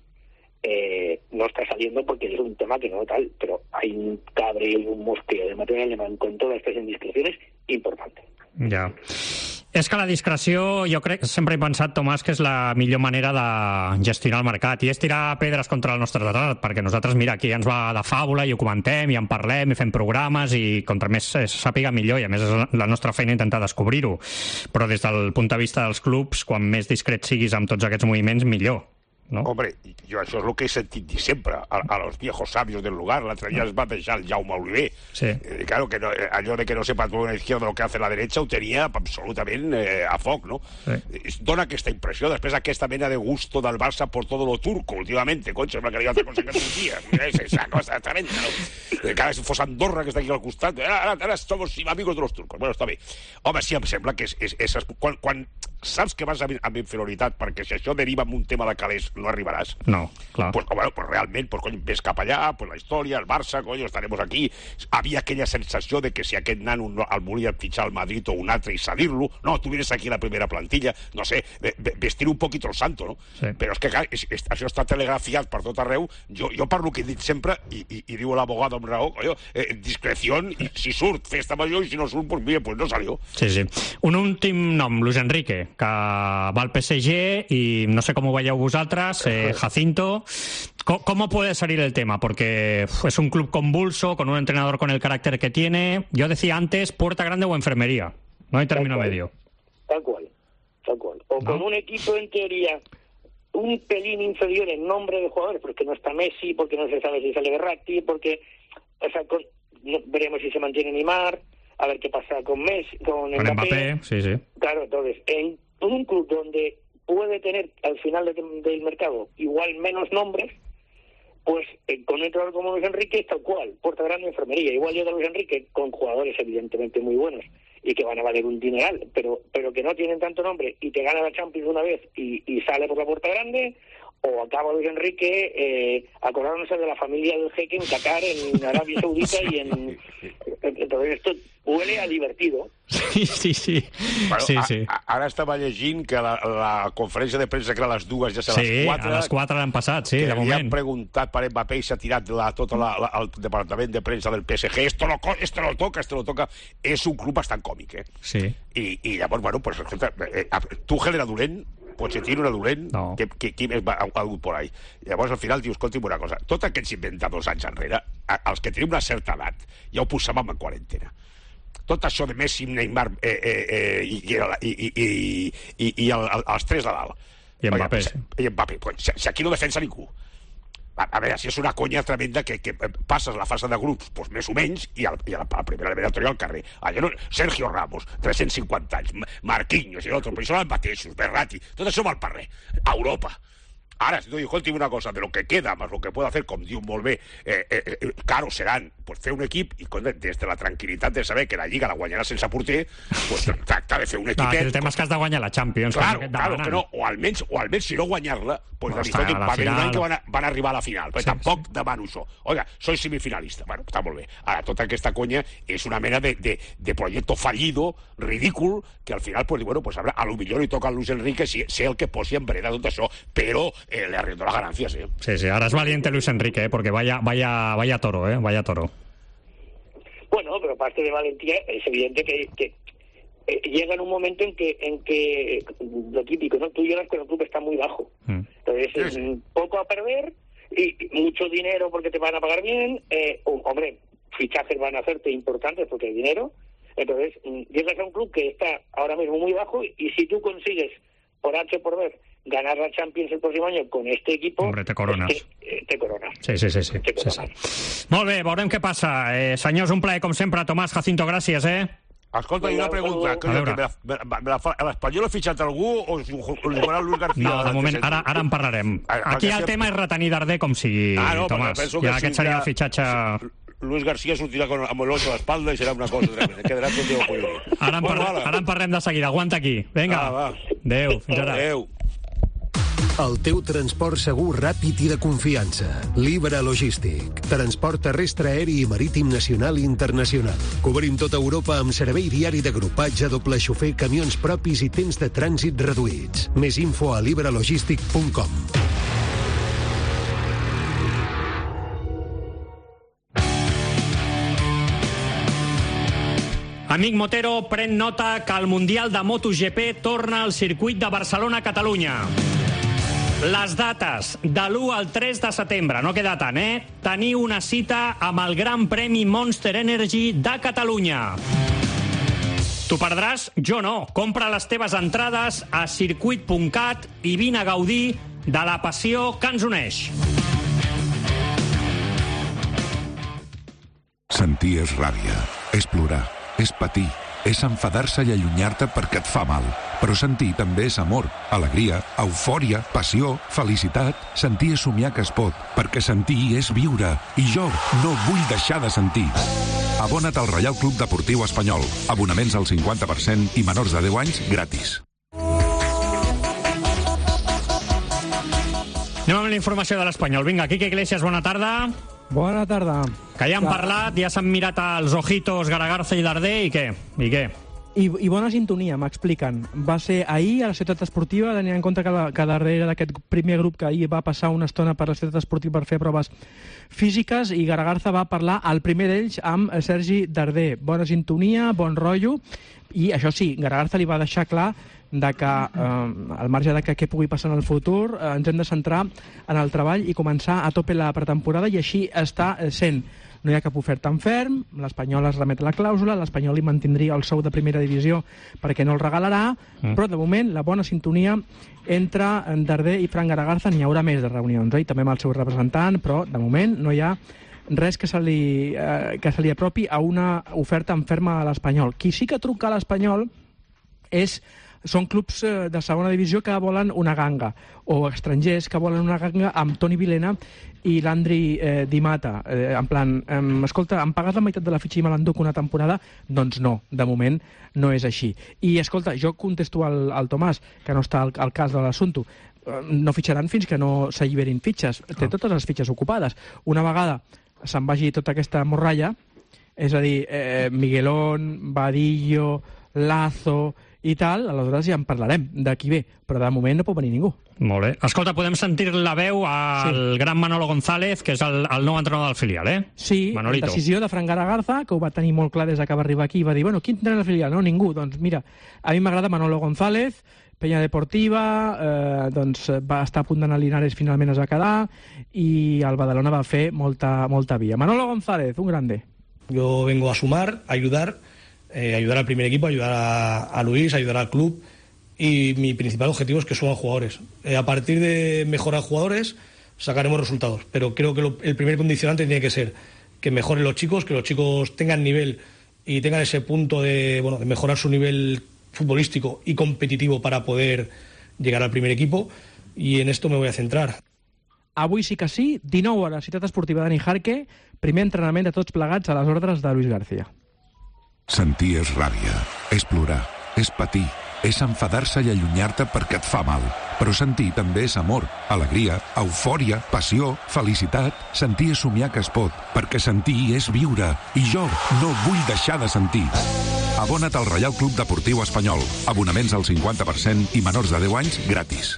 No está saliendo porque es un tema que no tal, pero hay un cabreo y un mosqueo de material alemán con todas estas indiscreciones importante. Ja. És que la discreció, jo crec, sempre he pensat, Tomàs, que és la millor manera de gestionar el mercat, i és tirar pedres contra el nostre terrat, perquè nosaltres, mira, aquí ens va de fàbula i ho comentem, i en parlem, i fem programes, i contra més sàpiga millor, i a més és la nostra feina intentar descobrir-ho. Però des del punt de vista dels clubs, quan més discret siguis amb tots aquests moviments, millor. no? Hombre, jo això és el que he sentit dir sempre a los viejos sabios del lugar. L'altre dia es va deixar el Jaume Oliver. Sí. Claro, que no, allò de que no sepa la izquierda lo que hace la derecha ho tenia absolutament a foc, no? Sí. Dona aquesta impressió. Després aquesta mena de gusto del Barça por todo lo turco, últimamente. Concha, sembla que hi ha altra cosa que Turquia. És esa cosa tremenda, no? Cada si fos Andorra, que està aquí al costat, ara somos amigos de los turcos. Bueno, està bé. Home, sí, em sembla que és quan saps que vas amb inferioritat, perquè si això deriva en un tema de calés no arribaràs. No, clar. Pues realment, cony, ves cap allà, pues la història, el Barça, coño, estaremos aquí. Havia aquella sensació de que si aquest nano el volia fitxar al Madrid o un altre i cedir-lo, no, tu vienes aquí a la primera plantilla, no sé, vestir un poquito el santo, no? Sí. Però és que això està telegrafiat per tot arreu. Jo parlo que he dit sempre, i diu l'abogado amb raó, coño, discreció, i si surt, festa major, i si no surt, pues mira, pues no salió. Sí, sí. Un últim nom, Luis Enrique, que va al PSG y no sé cómo vayáis vosotras, Jacinto. ¿Cómo puede salir el tema? Porque es un club convulso, con un entrenador con el carácter que tiene. Yo decía antes, puerta grande o enfermería. No hay término medio. Tal cual. O ¿no? Con un equipo, en teoría, un pelín inferior en nombre de jugadores, porque no está Messi, porque no se sabe si sale Verratti, porque, o sea, veremos si se mantiene Neymar, a ver qué pasa con Messi, con Mbappé. Sí. Claro, entonces, en un club donde puede tener al final del mercado igual menos nombres, pues con un entrenador como Luis Enrique, tal cual, puerta grande, enfermería. Igual llega Luis Enrique con jugadores evidentemente muy buenos y que van a valer un dineral, pero que no tienen tanto nombre, y te gana la Champions una vez y sale por la puerta grande, o acaba Luis Enrique acordándose de la familia del jeque en Qatar, en Arabia Saudita, y entonces esto huele a divertido. Sí. Bueno, sí. Ara estava llegint que la conferència de premsa, que era a les 2, ja serà a les 4. Sí, a les 4 l'han passat, sí, de moment. Que han preguntat per Mbappé i s'ha tirat tot el departament de premsa del PSG. Esto lo toca. És un club bastant còmic, Sí. I llavors, bueno, pues, escolta, Tuchel era dolent, Pochettino era dolent, no. Qui més ha hagut por ahí? Llavors, al final, dius, escolti'm una cosa, tots aquests inventadors anys enrere, els que tenim una certa edat, ja ho posàvem en quarantena. Tot això de Messi, Neymar i els tres de dalt. I Mbappé. I Mbappé. Si aquí no defensa ningú. A veure, si és una conya tremenda que passes la fase de grups, doncs més o menys, i a la primera eliminatòria al carrer. Allà no, Sergio Ramos, 350 anys, Marquinhos i l'altre, però són els mateixos, Verratti, tot això val per res. A Europa. Ara, si tu dius, escolti una cosa, de lo que queda, más lo que puede hacer, com diu molt bé, caros seran, pues fer un equip, i des de la tranquil·litat de saber que la Lliga la guanyarà sense porter, pues tracta de fer un equipet. El tema és que has de guanyar la Champions. Claro, que no, o almenys si no guanyar-la, pues de dir, va haver un any que van arribar a la final, però tampoc demano això. Oiga, soy semifinalista. Bueno, està molt bé. Ara, tota aquesta conya és una mena de proyecto fallido, ridícul, que al final, pues, bueno, pues a lo millor li toca a Luis Enrique ser el que posi en vereda tot això, però le arriendo las ganancias, Sí, ahora es valiente Luis Enrique, porque vaya toro, vaya toro. Bueno, pero aparte de valentía, es evidente que llega en un momento en que lo típico, ¿no? Tú llegas cuando el club está muy bajo. Entonces, poco a perder y mucho dinero porque te van a pagar bien. Hombre, fichajes van a hacerte importantes porque hay dinero. Entonces, llegas a un club que está ahora mismo muy bajo, y si tú consigues, por H o por B, ganar la Champions el próximo año con este equipo... Hombre, te corones. Te corones. Sí. Molt bé, veurem què passa. Senyors, un plaer, com sempre. Tomàs, Jacinto, gràcies, Escolta, una pregunta. L'Espanyol ha fitxat algú o jugarà Luis García? No, de moment, ara en parlarem. Aquí el tema és retenir Darder com sigui, Tomàs. Ja aquest seria el fitxatge... Luis García sortirà amb l'os a l'espalda i serà una cosa tremenda. Quedarà tot Diego Colloni. Ara en parlem de seguida. Aguanta aquí. Vinga. Adéu. Fins ara. Adéu. El teu transport segur, ràpid i de confiança. Libra Logístic. Transport terrestre, aeri i marítim nacional i internacional. Cobrim tota Europa amb servei diari d'agrupatge, doble xofer, camions propis i temps de trànsit reduïts. Més info a libralogistic.com. Amic motero, pren nota que el Mundial de MotoGP torna al circuit de Barcelona-Catalunya. Les dates, de l'1 al 3 de setembre, no queda tant, Teniu una cita amb el Gran Premi Monster Energy de Catalunya. T'ho perdràs? Jo no. Compra les teves entrades a circuit.cat i vine a gaudir de la passió que ens uneix. Sentir és ràbia, és plorar, és patir, és enfadar-se i allunyar-te perquè et fa mal. Però sentir també és amor, alegria, eufòria, passió, felicitat. Sentir és somiar que es pot, perquè sentir és viure. I jo no vull deixar de sentir. Abona't al Reial Club Deportiu Espanyol. Abonaments al 50% i menors de 10 anys gratis. Anem amb la informació de l'Espanyol. Vinga, Quique Iglesias, bona tarda. Bona tarda. Que ja han parlat, ja s'han mirat els ojitos Garagarza i Darder i què? I bona sintonia, m'expliquen. Va ser ahir a la Ciutat Esportiva, tenint en compte que Darder era d'aquest primer grup que ahir va passar una estona per la Ciutat Esportiva per fer proves físiques, i Garagarza va parlar al primer d'ells amb Sergi Darder. Bona sintonia, bon rotllo, i això sí, Garagarza li va deixar clar de que, al marge de que pugui passar en el futur, ens hem de centrar en el treball i començar a tope la pretemporada, i així està sent. No hi ha cap oferta en ferm, l'Espanyol es remet a la clàusula, l'Espanyol li mantindria el sou de primera divisió perquè no el regalarà, però de moment la bona sintonia entre Darder i Fran Garagarza. N'hi haurà més de reunions, i també amb el seu representant, però de moment no hi ha res que se li apropi a una oferta en ferma a l'Espanyol. Qui sí que truca a l'Espanyol són clubs de segona divisió que volen una ganga, o estrangers que volen una ganga amb Toni Vilena i l'Andri Di Mata, en plan, escolta, em pagues la meitat de la fitxa i me l'enduc una temporada? Doncs no, de moment no és així. I escolta, jo contesto al Tomàs, que no està al cas de l'assumpte, no fitxaran fins que no s'alliberin fitxes, té totes les fitxes ocupades. Una vegada se'n vagi tota aquesta morralla, és a dir, Miguelón, Vadillo, Lazo i tal, aleshores ja en parlarem de qui ve, però de moment no pot venir ningú. Molt bé. Escolta, podem sentir la veu al gran Manolo González, que és el nou entrenador del filial, eh? Sí, Manolito. Decisió de Fran Garagarza, que ho va tenir molt clar des que va arribar aquí, i va dir, bueno, qui entrena el filial? No, ningú. Doncs mira, a mi m'agrada Manolo González, Peña Deportiva, doncs va estar a punt d'anar a Linares, finalment es va quedar, i el Badalona va fer molta via. Manolo González, un grande. Yo vengo a sumar, a ayudar al primer equipo, ayudar a Luis, ayudar al club, y mi principal objetivo es que suban jugadores. A partir de mejorar jugadores sacaremos resultados, pero creo que el primer condicionante tiene que ser que mejoren los chicos, que los chicos tengan nivel y tengan ese punto de mejorar su nivel futbolístico y competitivo para poder llegar al primer equipo, y en esto me voy a centrar. Avui sí que sí, 19 a la Ciutat Esportiva Dani Jarque, primer entrenament de tots plegats a les ordres de Luis García. Sentir és ràbia, és plorar, és patir, és enfadar-se i allunyar-te perquè et fa mal. Però sentir també és amor, alegria, eufòria, passió, felicitat. Sentir és somiar que es pot, perquè sentir és viure. I jo no vull deixar de sentir. Abona't al Reial Club Deportiu Espanyol. Abonaments al 50% i menors de 10 anys gratis.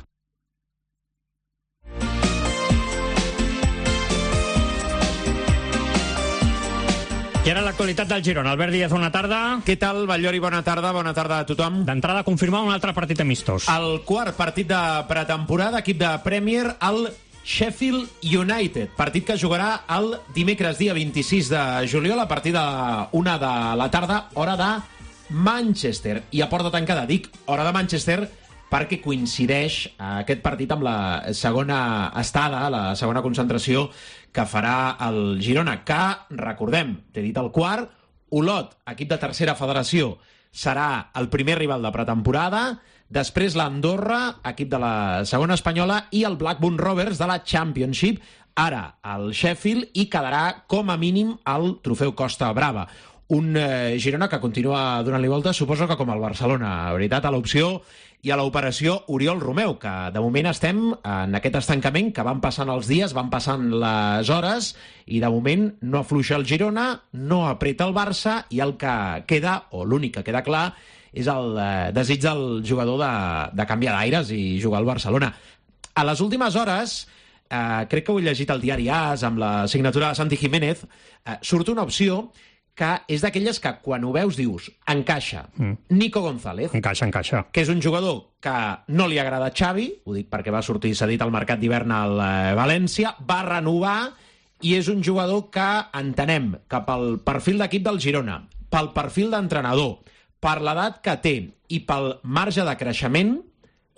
I ara l'actualitat del Girona. Albert Díaz, bona tarda. Què tal, Batllori? Bona tarda a tothom. D'entrada, confirmar un altre partit amistós. El quart partit de pretemporada, equip de Premier, el Sheffield United. Partit que jugarà el dimecres, dia 26 de juliol, a partir de 1 de la tarda, hora de Manchester. I a porta tancada, dic hora de Manchester, perquè coincideix aquest partit amb la segona estada, la segona concentració que farà el Girona, que, recordem, t'he dit el quart, Olot, equip de tercera federació, serà el primer rival de pretemporada, després l'Andorra, equip de la segona espanyola, i el Blackburn Rovers de la Championship, ara el Sheffield, i quedarà com a mínim el trofeu Costa Brava. Un Girona que continua donant-li volta, suposo que com el Barcelona, veritat, a l'opció i a l'operació Oriol Romeu, que de moment estem en aquest estancament, que van passant els dies, van passant les hores, i de moment no afluixa el Girona, no apreta el Barça, i el que queda, o l'únic que queda clar, és el desig del jugador de canviar d'aires i jugar al Barcelona. A les últimes hores, crec que ho he llegit al diari AS, amb la signatura de Santi Jiménez, surt una opció que és d'aquelles que quan ho veus dius encaixa. Nico González. Encaixa. Que és un jugador que no li agrada Xavi, ho dic perquè va sortir cedit al mercat d'hivern al València, va renovar, i és un jugador que entenem que pel perfil d'equip del Girona, pel perfil d'entrenador, per l'edat que té i pel marge de creixement,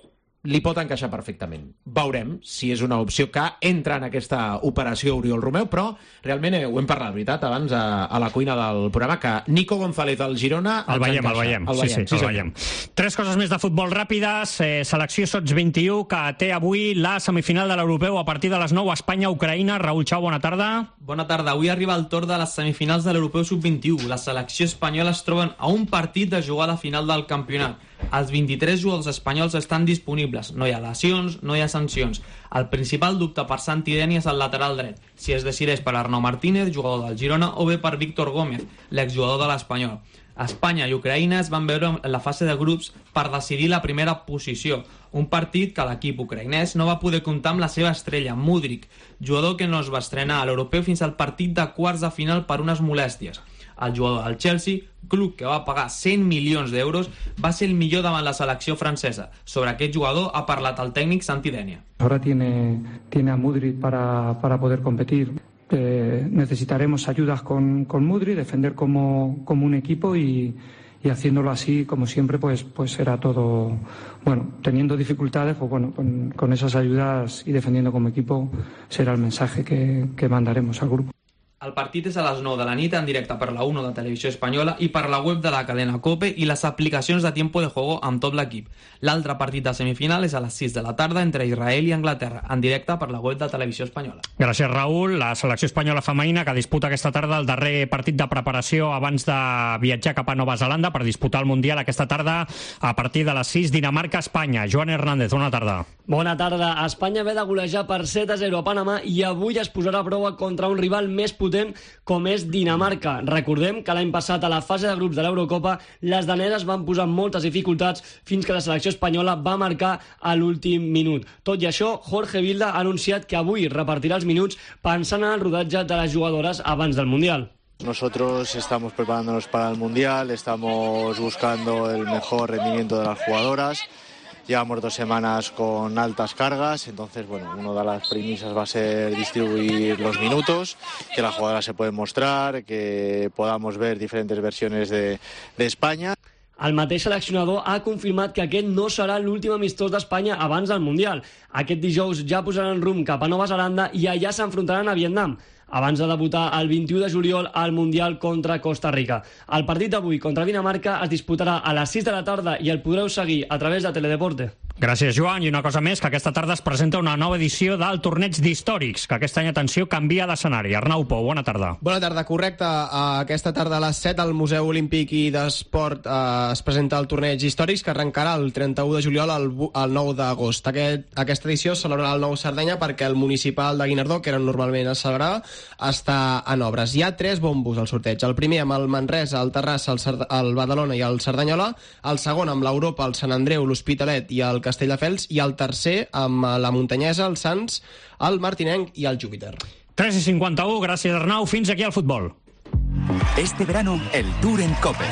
li pot encaixar perfectament. Veurem si és una opció que entra en aquesta operació Oriol Romeu, però realment ho hem parlat, veritat, abans a la cuina del programa, que Nico González al Girona el veiem. Sí, el veiem. Tres coses més de futbol ràpides. Selecció Sots 21, que té avui la semifinal de l'Europeu a partir de les 9, Espanya-Ucraïna. Raül Chau, bona tarda. Bona tarda. Avui arriba el torn de les semifinals de l'Europeu Sub-21. La selecció espanyola es troben a un partit de jugar la final del campionat. Els 23 jugadors espanyols estan disponibles. No hi ha lesions, no hi ha sancions. El principal dubte per Santi Deni és el lateral dret. Si es decideix per Arnau Martínez, jugador del Girona, o bé per Víctor Gómez, l'exjugador de l'Espanyol. Espanya i Ucraïna es van veure en la fase de grups per decidir la primera posició. Un partit que l'equip ucraïnès no va poder comptar amb la seva estrella, Mudryk, jugador que no es va estrenar a l'Europeu fins al partit de quarts de final per unes molèsties. El jugador del Chelsea, club que va pagar 100 milions d'euros, va ser el millor davant la selecció francesa. Sobre aquest jugador ha parlat el tècnic Santi Denia. Ahora tiene a Mudryk para poder competir. Necesitaremos ayudas con Mudryk, defender como un equipo y haciéndolo así, como siempre, pues será todo, bueno, teniendo dificultades, pues bueno, con esas ayudas y defendiendo como equipo será el mensaje que mandaremos al grupo. El partit és a les 9 de la nit en directe per la 1 de Televisió Espanyola i per la web de la cadena COPE i les aplicacions de Tiempo de Juego amb tot l'equip. L'altre partit de semifinal és a les 6 de la tarda entre Israel i Anglaterra, en directe per la web de Televisió Espanyola. Gràcies, Raül. La selecció espanyola femenina que disputa aquesta tarda el darrer partit de preparació abans de viatjar cap a Nova Zelanda per disputar el Mundial aquesta tarda a partir de les 6, Dinamarca-Espanya. Joan Hernández, bona tarda. Bona tarda. Espanya ve de golejar per 7-0 a Panamà i avui es posarà a prova contra un rival més potent com és Dinamarca. Recordem que l'any passat a la fase de grups de l'Eurocopa les daneses van posar moltes dificultats fins que la selecció espanyola va marcar a l'últim minut. Tot i això, Jorge Vilda ha anunciat que avui repartirà els minuts pensant en el rodatge de les jugadores abans del Mundial. Nosotros estamos preparándonos para el Mundial, estamos buscando el mejor rendimiento de las jugadoras. Llevamos 2 semanas con altas cargas, entonces, bueno, una de las premisas va a ser distribuir los minutos, que las jugadoras se pueden mostrar, que podamos ver diferentes versiones de España. El mateix seleccionador ha confirmat que aquest no serà l'últim amistós d'Espanya abans del Mundial. Aquest dijous ja posaran rumb cap a Nova Zelanda i allà s'enfrontaran a Vietnam, abans de debutar el 21 de juliol al Mundial contra Costa Rica. El partit d'avui contra Dinamarca es disputarà a les 6 de la tarda i el podreu seguir a través de Teledeporte. Gràcies, Joan. I una cosa més, que aquesta tarda es presenta una nova edició del Torneig d'Històrics, que aquest any, atenció, canvia d'escenari. Arnau Pou, bona tarda. Bona tarda, correcte. Aquesta tarda a les 7 al Museu Olímpic i d'Esport es presenta el Torneig d'Històrics, que arrencarà el 31 de juliol al 9 d'agost. Aquesta edició es celebrarà al Nou Sardenya perquè el municipal de Guinardó, que era normalment es celebrava, està en obres. Hi ha 3 bombos al sorteig. El primer amb el Manresa, el Terrassa, el Badalona i el Cerdanyola. El segon amb l'Europa, el Sant Andreu, l'Hospitalet i el Castelldefels. I el tercer amb la Muntanyesa, el Sants, el Martinenc i el Júpiter. 3:51, gràcies, Arnau. Fins aquí al futbol. Este verano, el Tour en COPE.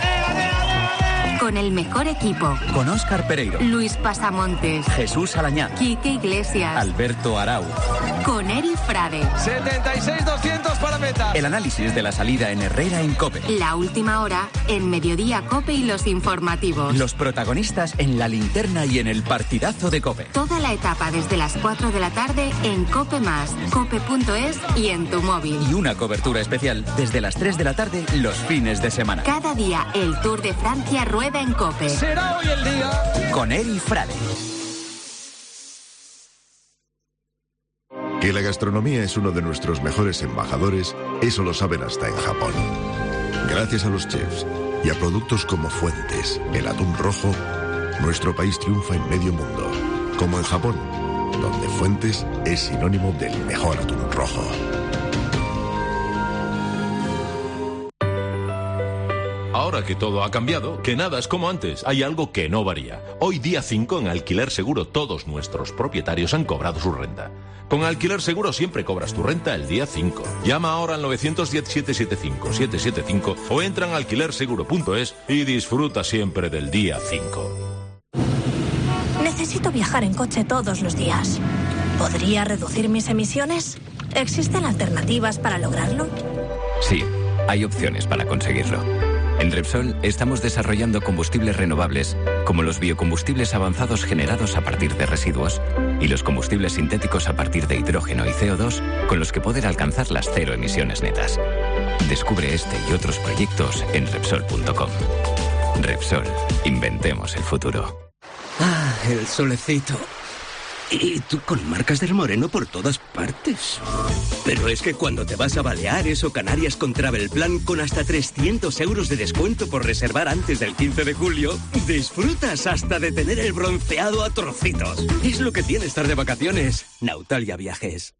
Con el mejor equipo. Con Óscar Pereiro. Luis Pasamontes. Jesús Alañá. Quique Iglesias. Alberto Arau. Con Eri Frade. 76-200 para meta. El análisis de la salida en Herrera en COPE. La última hora en Mediodía COPE y los informativos. Los protagonistas en la linterna y en el partidazo de COPE. Toda la etapa desde las 4 de la tarde en COPE+, cope.es y en tu móvil. Y una cobertura especial desde las 3 de la tarde los fines de semana. Cada día el Tour de Francia rueda en COPE. Será hoy el día. Con Eri Frade. Que la gastronomía es uno de nuestros mejores embajadores, eso lo saben hasta en Japón. Gracias a los chefs y a productos como Fuentes, el atún rojo, nuestro país triunfa en medio mundo. Como en Japón, donde Fuentes es sinónimo del mejor atún rojo. Ahora que todo ha cambiado, que nada es como antes, hay algo que no varía. Hoy día 5 en Alquiler Seguro todos nuestros propietarios han cobrado su renta. Con Alquiler Seguro siempre cobras tu renta el día 5. Llama ahora al 910-775-775 o entra en alquilerseguro.es y disfruta siempre del día 5. Necesito viajar en coche todos los días. ¿Podría reducir mis emisiones? ¿Existen alternativas para lograrlo? Sí, hay opciones para conseguirlo. En Repsol estamos desarrollando combustibles renovables, como los biocombustibles avanzados generados a partir de residuos y los combustibles sintéticos a partir de hidrógeno y CO2, con los que poder alcanzar las 0 emisiones netas. Descubre este y otros proyectos en Repsol.com. Repsol, inventemos el futuro. Ah, el solecito. Y tú con marcas del moreno por todas partes. Pero es que cuando te vas a Baleares o Canarias con Travel Plan, con hasta 300 euros de descuento por reservar antes del 15 de julio, disfrutas hasta de tener el bronceado a trocitos. Es lo que tiene estar de vacaciones. Nautalia Viajes.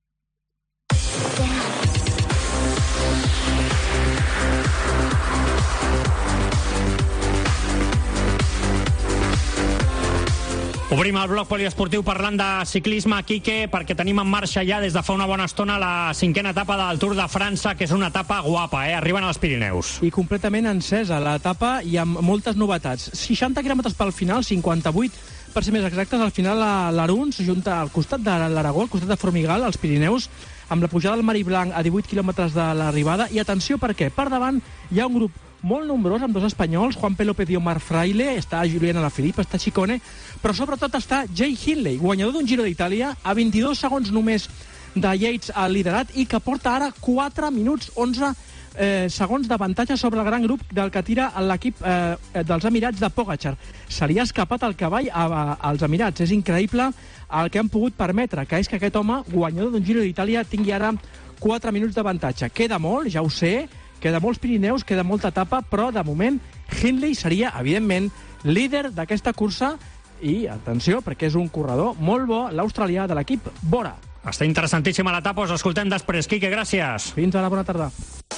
Obrim el bloc poliesportiu parlant de ciclisme, Quique, perquè tenim en marxa ja des de fa una bona estona la 5a etapa del Tour de França, que és una etapa guapa, Arriben als Pirineus. I completament encesa l'etapa i amb moltes novetats. 60 quilòmetres pel final, 58 per ser més exactes, al final a l'Aruns, al costat de l'Aragó, al costat de Formigal, als Pirineus, amb la pujada del Mari Blanc a 18 quilòmetres de l'arribada. I atenció, perquè per davant hi ha un grup molt nombrós, amb dos espanyols, Juan P. López i Omar Fraile, està Julián Alaphilippe, està Ciccone, però sobretot està Jay Hindley, guanyador d'un Giro d'Itàlia, a 22 segons només de Yates al liderat i que porta ara 4 minuts 11 segons d'avantatge sobre el gran grup del que tira l'equip dels Emirats de Pogacar. Se li ha escapat el cavall als Emirats. És increïble el que han pogut permetre, que és que aquest home, guanyador d'un Giro d'Itàlia, tingui ara 4 minuts d'avantatge. Queda molt, ja ho sé, queda molts Pirineus, queda molta etapa, però de moment Hindley seria, evidentment, líder d'aquesta cursa i, atenció, perquè és un corredor molt bo, l'australià de l'equip Bora. Està interessantíssima l'etapa, us escoltem després. Quique, gràcies. Fins ara, bona tarda.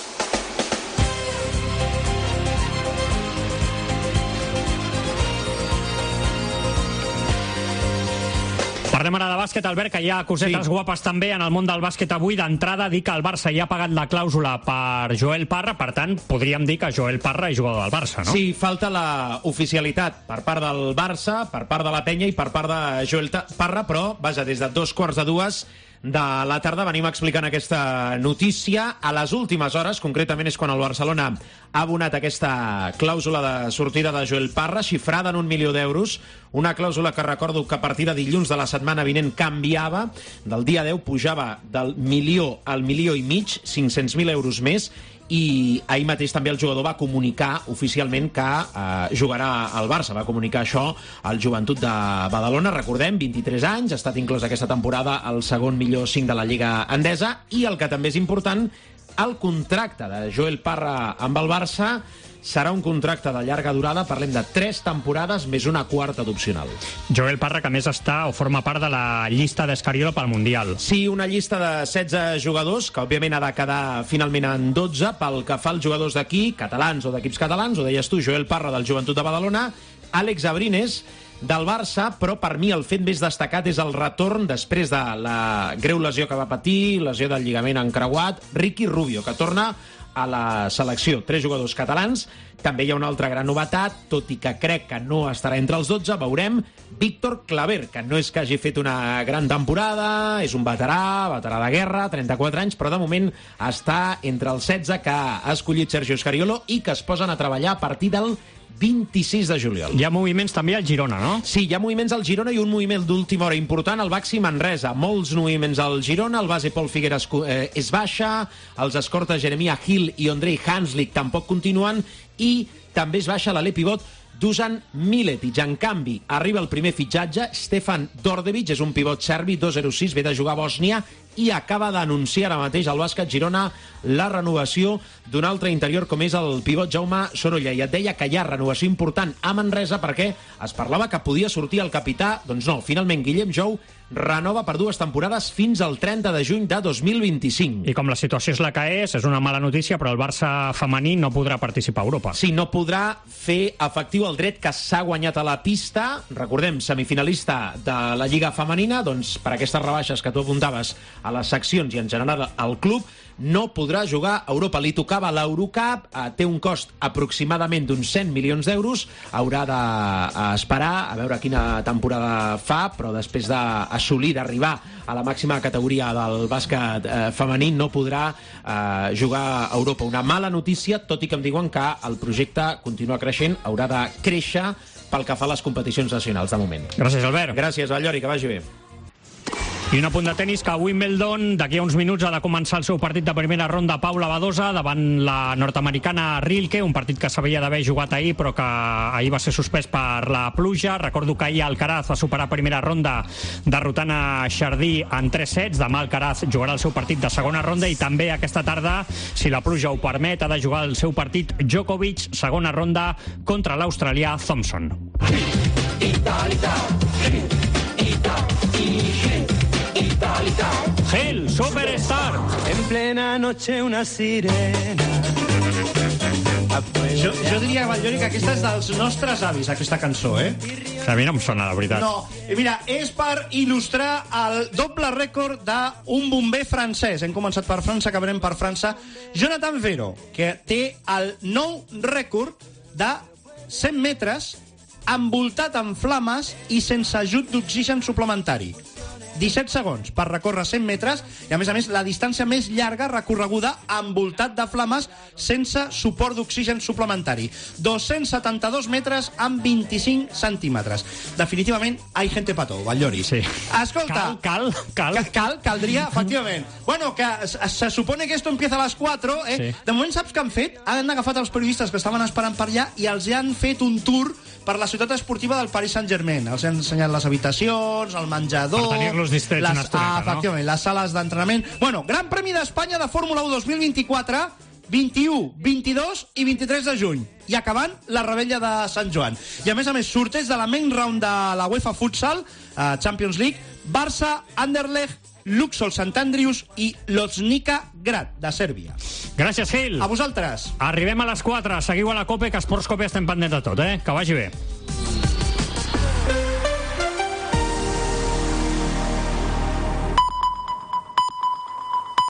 Parlem ara de bàsquet, Albert, que hi ha cosetes guapes també en el món del bàsquet avui. D'entrada, dir que el Barça ja ha pagat la clàusula per Joel Parra, per tant, podríem dir que Joel Parra és jugador del Barça, no? Sí, falta la oficialitat per part del Barça, per part de la penya i per part de Joel Parra, però, vaja, des de 2:45 de la tarda venim explicant aquesta notícia. A les últimes hores, concretament és quan el Barcelona ha abonat aquesta clàusula de sortida de Joel Parra, xifrada en 1 milió d'euros, una clàusula que recordo que a partir de dilluns de la setmana vinent canviava, del dia 10 pujava del milió al milió i mig, 500.000 euros més, i ahir mateix també el jugador va comunicar oficialment que jugarà al Barça. Va comunicar això al Joventut de Badalona. Recordem, 23 anys, ha estat inclòs aquesta temporada al segon millor 5 de la Lliga Endesa, i el que també és important, el contracte de Joel Parra amb el Barça serà un contracte de llarga durada, parlem de 3 temporades més una quarta d'opcional. Joel Parra, que a més està o forma part de la llista d'Escariolo pel Mundial. Sí, una llista de 16 jugadors, que òbviament ha de quedar finalment en 12, pel que fa als jugadors d'aquí, catalans o d'equips catalans, ho deies tu, Joel Parra del Joventut de Badalona, Àlex Abrines del Barça, però per mi el fet més destacat és el retorn després de la greu lesió que va patir, lesió del lligament encreuat, Ricky Rubio, que torna a la selecció. 3 jugadors catalans. També hi ha una altra gran novetat, tot i que crec que no estarà entre els 12, veurem Víctor Claver, que no és que hagi fet una gran temporada, és un veterà de guerra, 34 anys, però de moment està entre els 16 que ha escollit Sergio Scariolo i que es posen a treballar a partir del 26 de juliol. Hi ha moviments també al Girona, no? Sí, hi ha moviments al Girona i un moviment d'última hora important, el Baxi Manresa. Molts moviments al Girona, el base Pol Figueres és baixa, els escortes Jeremiah Hill i Ondrej Hanslik tampoc continuen, i també es baixa l'alè pivot Dusan Miletic. En canvi, arriba el primer fitxatge, Stefan Dordevic, és un pivot serbi, 2.06, ve de jugar a Bòsnia, i acaba d'anunciar ara mateix al Bàsquet Girona la renovació d'un altre interior com és el pivot Jaume Sorolla. I et deia que hi ha renovació important a Manresa perquè es parlava que podia sortir el capità. Doncs no, finalment Guillem Jou renova per 2 temporades fins al 30 de juny de 2025. I com la situació és la que és una mala notícia, però el Barça femení no podrà participar a Europa. Sí, no podrà fer efectiu el dret que s'ha guanyat a la pista. Recordem, semifinalista de la Lliga Femenina, doncs per aquestes rebaixes que tu apuntaves a les seccions i en general al club, no podrà jugar a Europa. Li tocava l'Eurocup, té un cost aproximadament d'uns 100 milions d'euros, haurà d'esperar a veure quina temporada fa, però després d'assolir, d'arribar a la màxima categoria del bàsquet femení, no podrà jugar a Europa. Una mala notícia, tot i que em diuen que el projecte continua creixent, haurà de créixer pel que fa a les competicions nacionals, de moment. Gràcies, Albert. Gràcies, Vallori, que vagi bé. I un apunt de tenis, que Wimbledon d'aquí a uns minuts ha de començar el seu partit de primera ronda Paula Badosa davant la nord-americana Rilke, un partit que s'havia d'haver jugat ahir però que ahir va ser suspès per la pluja. Recordo que ahir Alcaraz va superar primera ronda derrotant a Chardí en 3 sets. Demà Alcaraz jugarà el seu partit de segona ronda i també aquesta tarda, si la pluja ho permet, ha de jugar el seu partit Djokovic, segona ronda contra l'australià Thompson. Gil, Superstar. En plena noche una sirena. Jo diria, Vallori, que aquesta és dels nostres avis, aquesta cançó, A mi no em sona, la veritat. No, mira, és per il·lustrar el doble rècord d'un bomber francès. Hem començat per França, acabarem per França. Jonathan Vero, que té el nou rècord de 100 metres envoltat en flames i sense ajut d'oxigen suplementari. 17 segons per recórrer 100 metres i, a més, la distància més llarga recorreguda envoltat de flames sense suport d'oxigen suplementari. 272 metres amb 25 centímetres. Definitivament, hay gente pato, Vallori. Sí. Escolta... Caldria, efectivament. Bueno, que se supone que esto empieza a las 4, Sí. De moment, saps què han fet? Han agafat els periodistes que estaven esperant per allà i els han fet un tour per la ciutat esportiva del Paris Saint-Germain. Els han ensenyat les habitacions, el menjador... Per tenir-los distrets una estoneta, efectivament, les sales d'entrenament. Bueno, Gran Premi d'Espanya de Fórmula 1 2024, 21, 22 i 23 de juny. I acabant la rebella de Sant Joan. I, a més, sorteig de la main round de la UEFA Futsal, Champions League, Barça, Anderlecht, Luxol Sant Andrius i Loznica Grad, de Sèrbia. Gràcies, Gil. A vosaltres. Arribem a les 4. Seguiu a la COPE, que a Esports COPE estem pendents de tot, Que vagi bé.